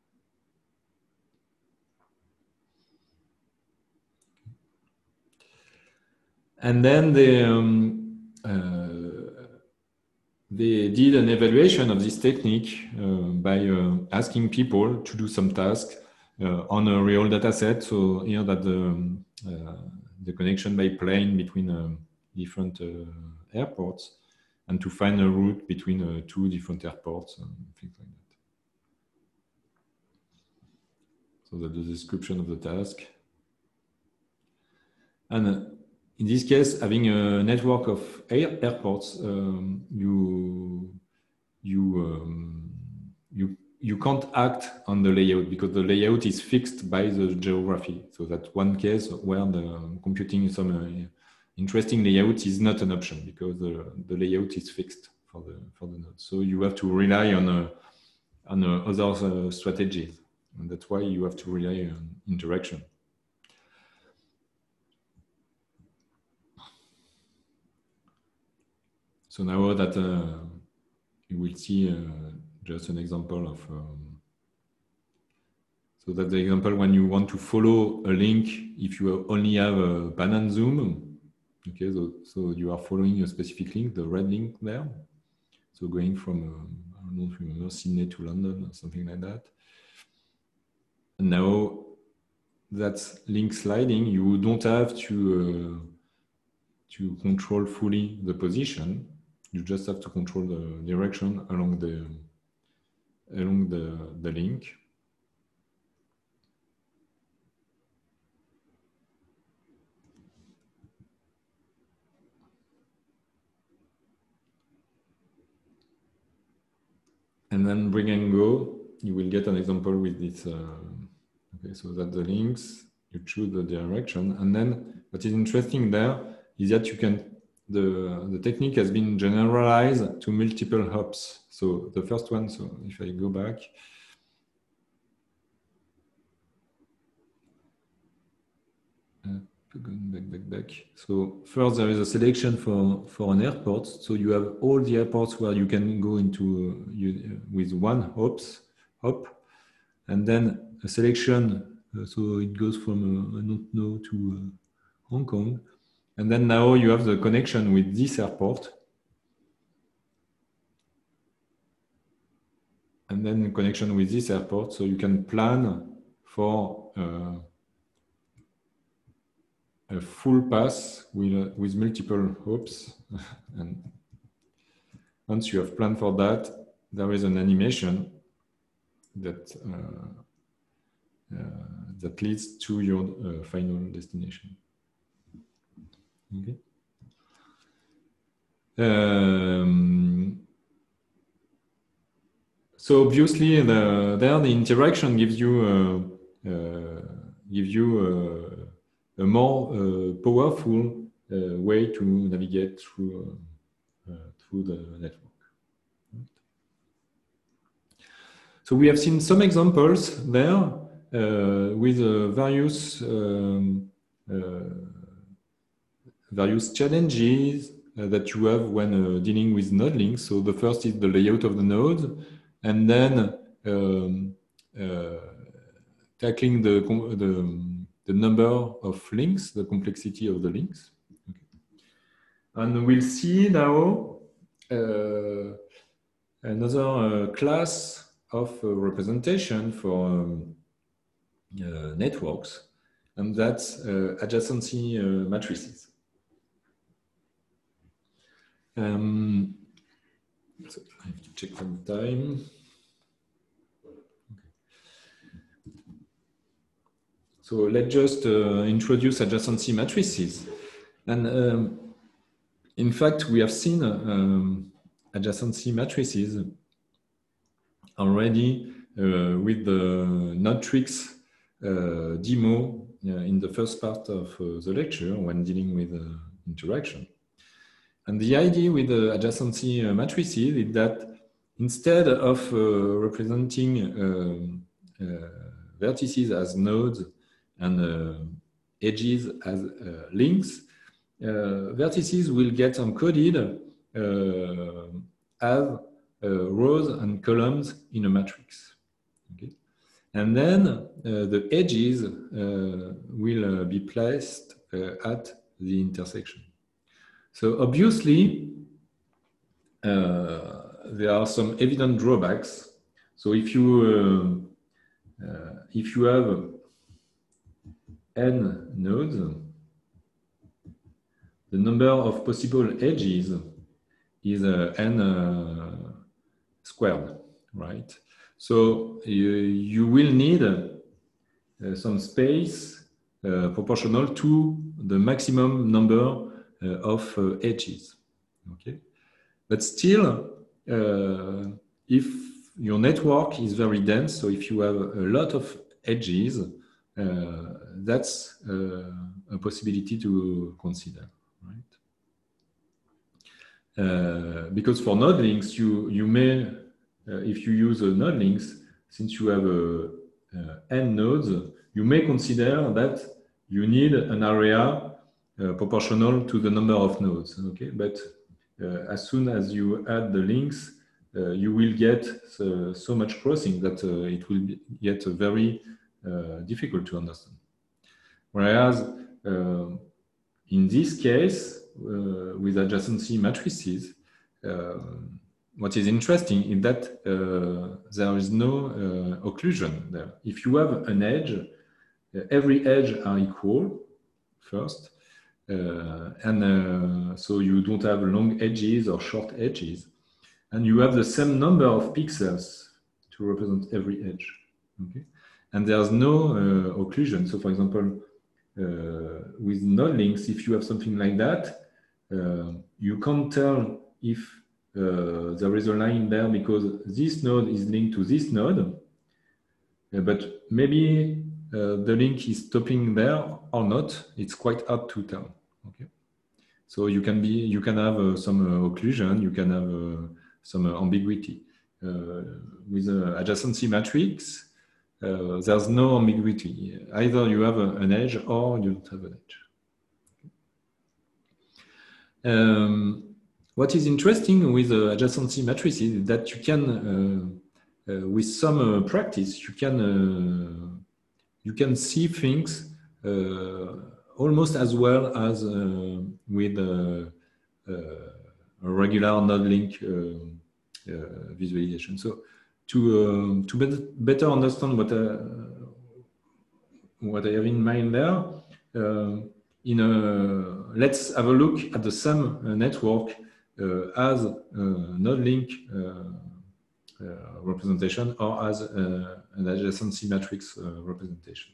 And then they did an evaluation of this technique by asking people to do some tasks on a real data set. So here that the connection by plane between different airports, and to find a route between 2 different airports and things like that. So that's the description of the task. And in this case, having a network of airports, you can't act on the layout because the layout is fixed by the geography. So that's one case where the computing some interesting layout is not an option because the layout is fixed for the node. So you have to rely on other strategies, and that's why you have to rely on interaction. So now that you will see just an example of, so that's the example when you want to follow a link, if you only have a pan and zoom, okay, so you are following a specific link, the red link there. So going from, I don't know if you remember, Sydney to London or something like that. And now that's link sliding, you don't have to control fully the position. You just have to control the direction along the link. And then bring and go, you will get an example with this. Okay, so that the links, you choose the direction. And then what is interesting there is that you can, the technique has been generalized to multiple hops. So the first one, so if I go back, going back. So first there is a selection for an airport. So you have all the airports where you can go into with one hops. hop, and then a selection. So it goes from I don't know to Hong Kong, and then now you have the connection with this airport, and then connection with this airport, so you can plan for a full pass with multiple hops. And once you have planned for that, there is an animation that that leads to your final destination. Okay. So obviously, the interaction gives you a more powerful way to navigate through the network. So we have seen some examples there with various challenges that you have when dealing with node links. So the first is the layout of the node, and then tackling the number of links, the complexity of the links. Okay. And we'll see now another class of representation for networks, and that's adjacency matrices. So I have to check some time. Okay. So let's just introduce adjacency matrices. And in fact, we have seen adjacency matrices already with the NodeTricks demo in the first part of the lecture when dealing with interaction. And the idea with the adjacency matrices is that instead of representing vertices as nodes and edges as links, vertices will get encoded as rows and columns in a matrix. Okay? And then the edges will be placed at the intersection. So obviously, there are some evident drawbacks. So if you have n nodes, the number of possible edges is n squared, right? So you will need some space proportional to the maximum number of edges. Okay, but still, if your network is very dense, so if you have a lot of edges, that's a possibility to consider, right? Because for node links, you may, if you use node links, since you have n nodes, you may consider that you need an area proportional to the number of nodes. Okay, but as soon as you add the links, you will get so much crossing that it will get very difficult to understand. Whereas in this case, with adjacency matrices, what is interesting is that there is no occlusion there. If you have an edge, every edge are equal first, so you don't have long edges or short edges, and you have the same number of pixels to represent every edge. Okay, and there's no occlusion. So, for example, with node links, if you have something like that, you can't tell if there is a line there because this node is linked to this node, but maybe the link is stopping there or not. It's quite hard to tell. Okay, so you can have some occlusion, you can have some ambiguity with adjacency matrix. There's no ambiguity. Either you have an edge or you don't have an edge. What is interesting with adjacency matrices is that you can with some practice, you can see things almost as well as with a regular node link visualization. So to better understand what I have in mind there, let's have a look at the same network as a node link representation or as an adjacency matrix representation.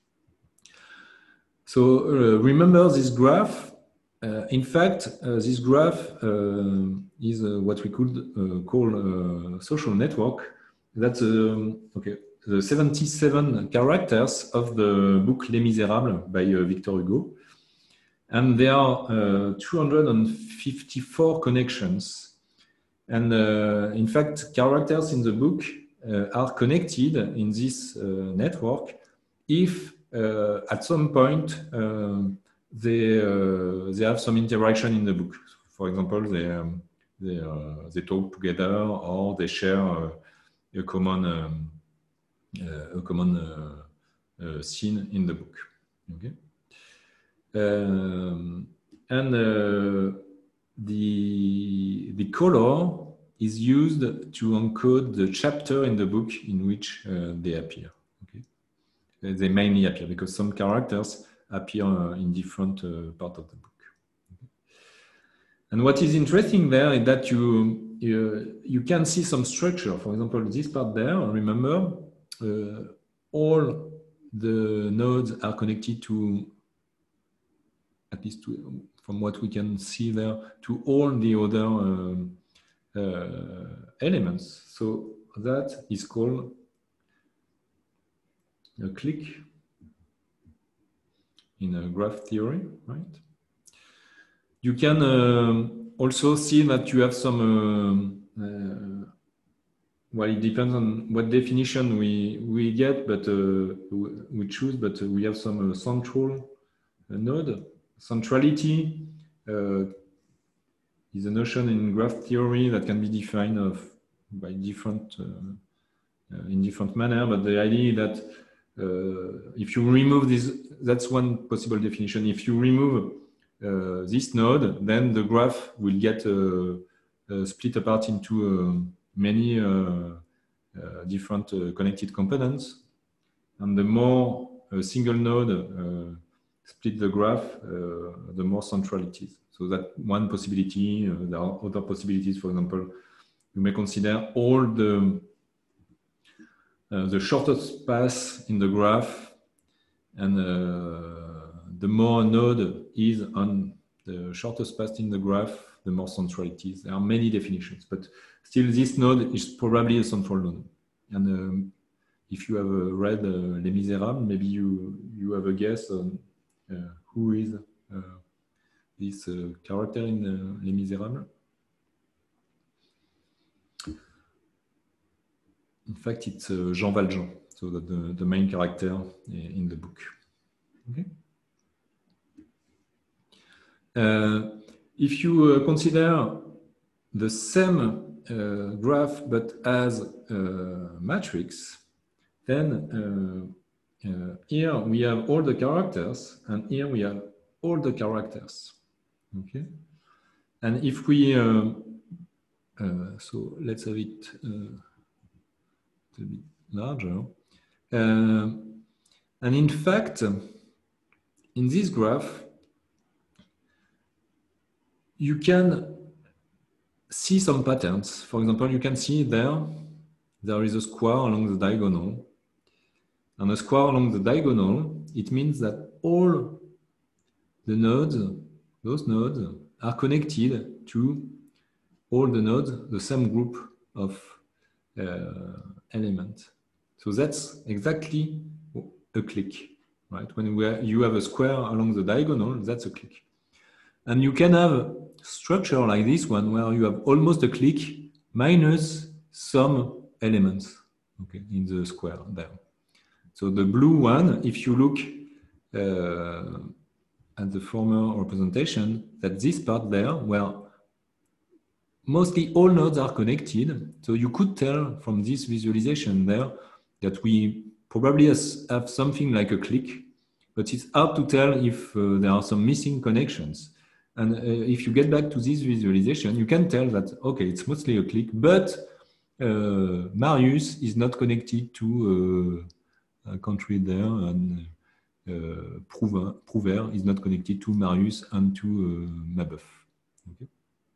So remember this graph. In fact, this graph is what we could call a social network. That's okay. The 77 characters of the book Les Misérables by Victor Hugo. And there are 254 connections. And in fact, characters in the book are connected in this network if at some point they have some interaction in the book. For example, they talk together or they share a common scene in the book. Okay. And the color is used to encode the chapter in the book in which they appear. Okay. They mainly appear because some characters appear in different parts of the book. Okay. And what is interesting there is that you can see some structure. For example, this part there, remember, all the nodes are connected to, at least from what we can see there, to all the other elements. So that is called a clique in a graph theory, right? You can also see that you have some, well, it depends on what definition we get, but we choose, but we have some central node. Centrality is a notion in graph theory that can be defined by different in different manner. But the idea is that if you remove this, that's one possible definition. If you remove this node, then the graph will get split apart into many different connected components, and the more a single node split the graph, the more centralities. So that one possibility. There are other possibilities. For example, you may consider all the shortest path in the graph, and the more a node is on the shortest path in the graph, the more centralities. There are many definitions, but still this node is probably a central node. And if you have read Les Misérables, maybe you have a guess on who is this character in Les Misérables. In fact, it's Jean Valjean, so the main character in the book. Okay. If you consider the same graph but as a matrix, then here we have all the characters, and here we have all the characters. Okay, and if we so let's have it a bit larger, and in fact, in this graph, you can see some patterns. For example, you can see there is a square along the diagonal. And a square along the diagonal, it means that all the nodes, those nodes, are connected to all the nodes, the same group of elements. So that's exactly a clique, right? When you have a square along the diagonal, that's a clique. And you can have a structure like this one where you have almost a clique minus some elements, okay, in the square there. So the blue one, if you look at the former representation, that this part there, where mostly all nodes are connected. So you could tell from this visualization there that we probably have something like a click, but it's hard to tell if there are some missing connections. And if you get back to this visualization, you can tell that, okay, it's mostly a click, but Marius is not connected to a country there, and Prouver is not connected to Marius and to Mabeuf. Okay.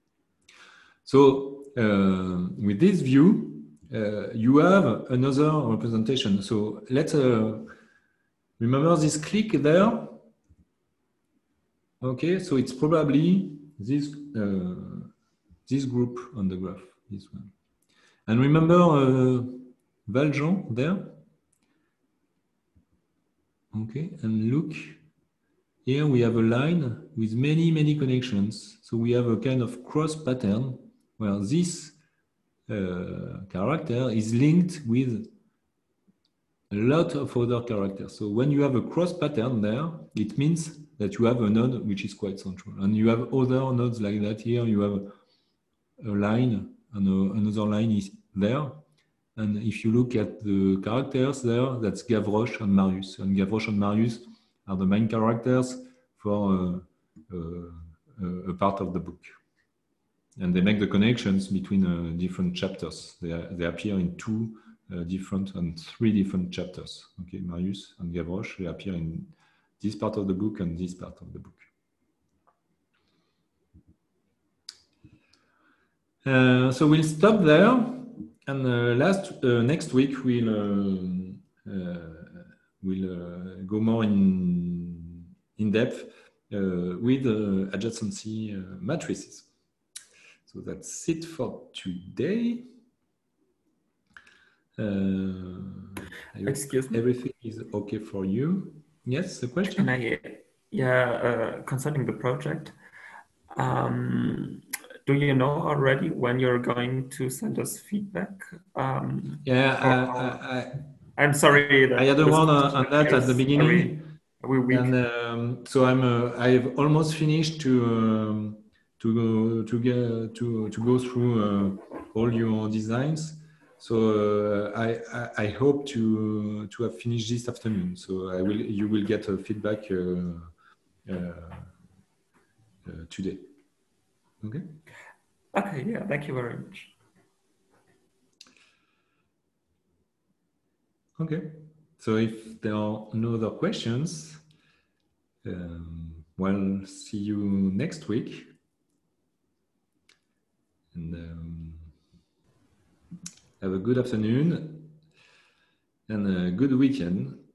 So with this view, you have another representation. So let's remember this click there. Okay, so it's probably this this group on the graph, this one. And remember Valjean there. Okay, and look, here we have a line with many connections. So we have a kind of cross pattern where this character is linked with a lot of other characters. So when you have a cross pattern there, it means that you have a node which is quite central. And you have other nodes like that. Here you have a line and another line is there. And if you look at the characters there, that's Gavroche and Marius. And Gavroche and Marius are the main characters for a part of the book. And they make the connections between different chapters. They appear in two different and three different chapters. Okay, Marius and Gavroche, they appear in this part of the book and this part of the book. So we'll stop there. And next week we'll go more in depth with adjacency matrices. So that's it for today. Excuse me. Everything is okay for you? Yes, the question? Concerning the project. Do you know already when you're going to send us feedback? I'm sorry. I had a one on that at the beginning. And so I've almost finished to go through all your designs. So I hope to have finished this afternoon. So you will get a feedback today. Okay. Okay. Yeah. Thank you very much. Okay. So if there are no other questions, well, see you next week. And have a good afternoon and a good weekend.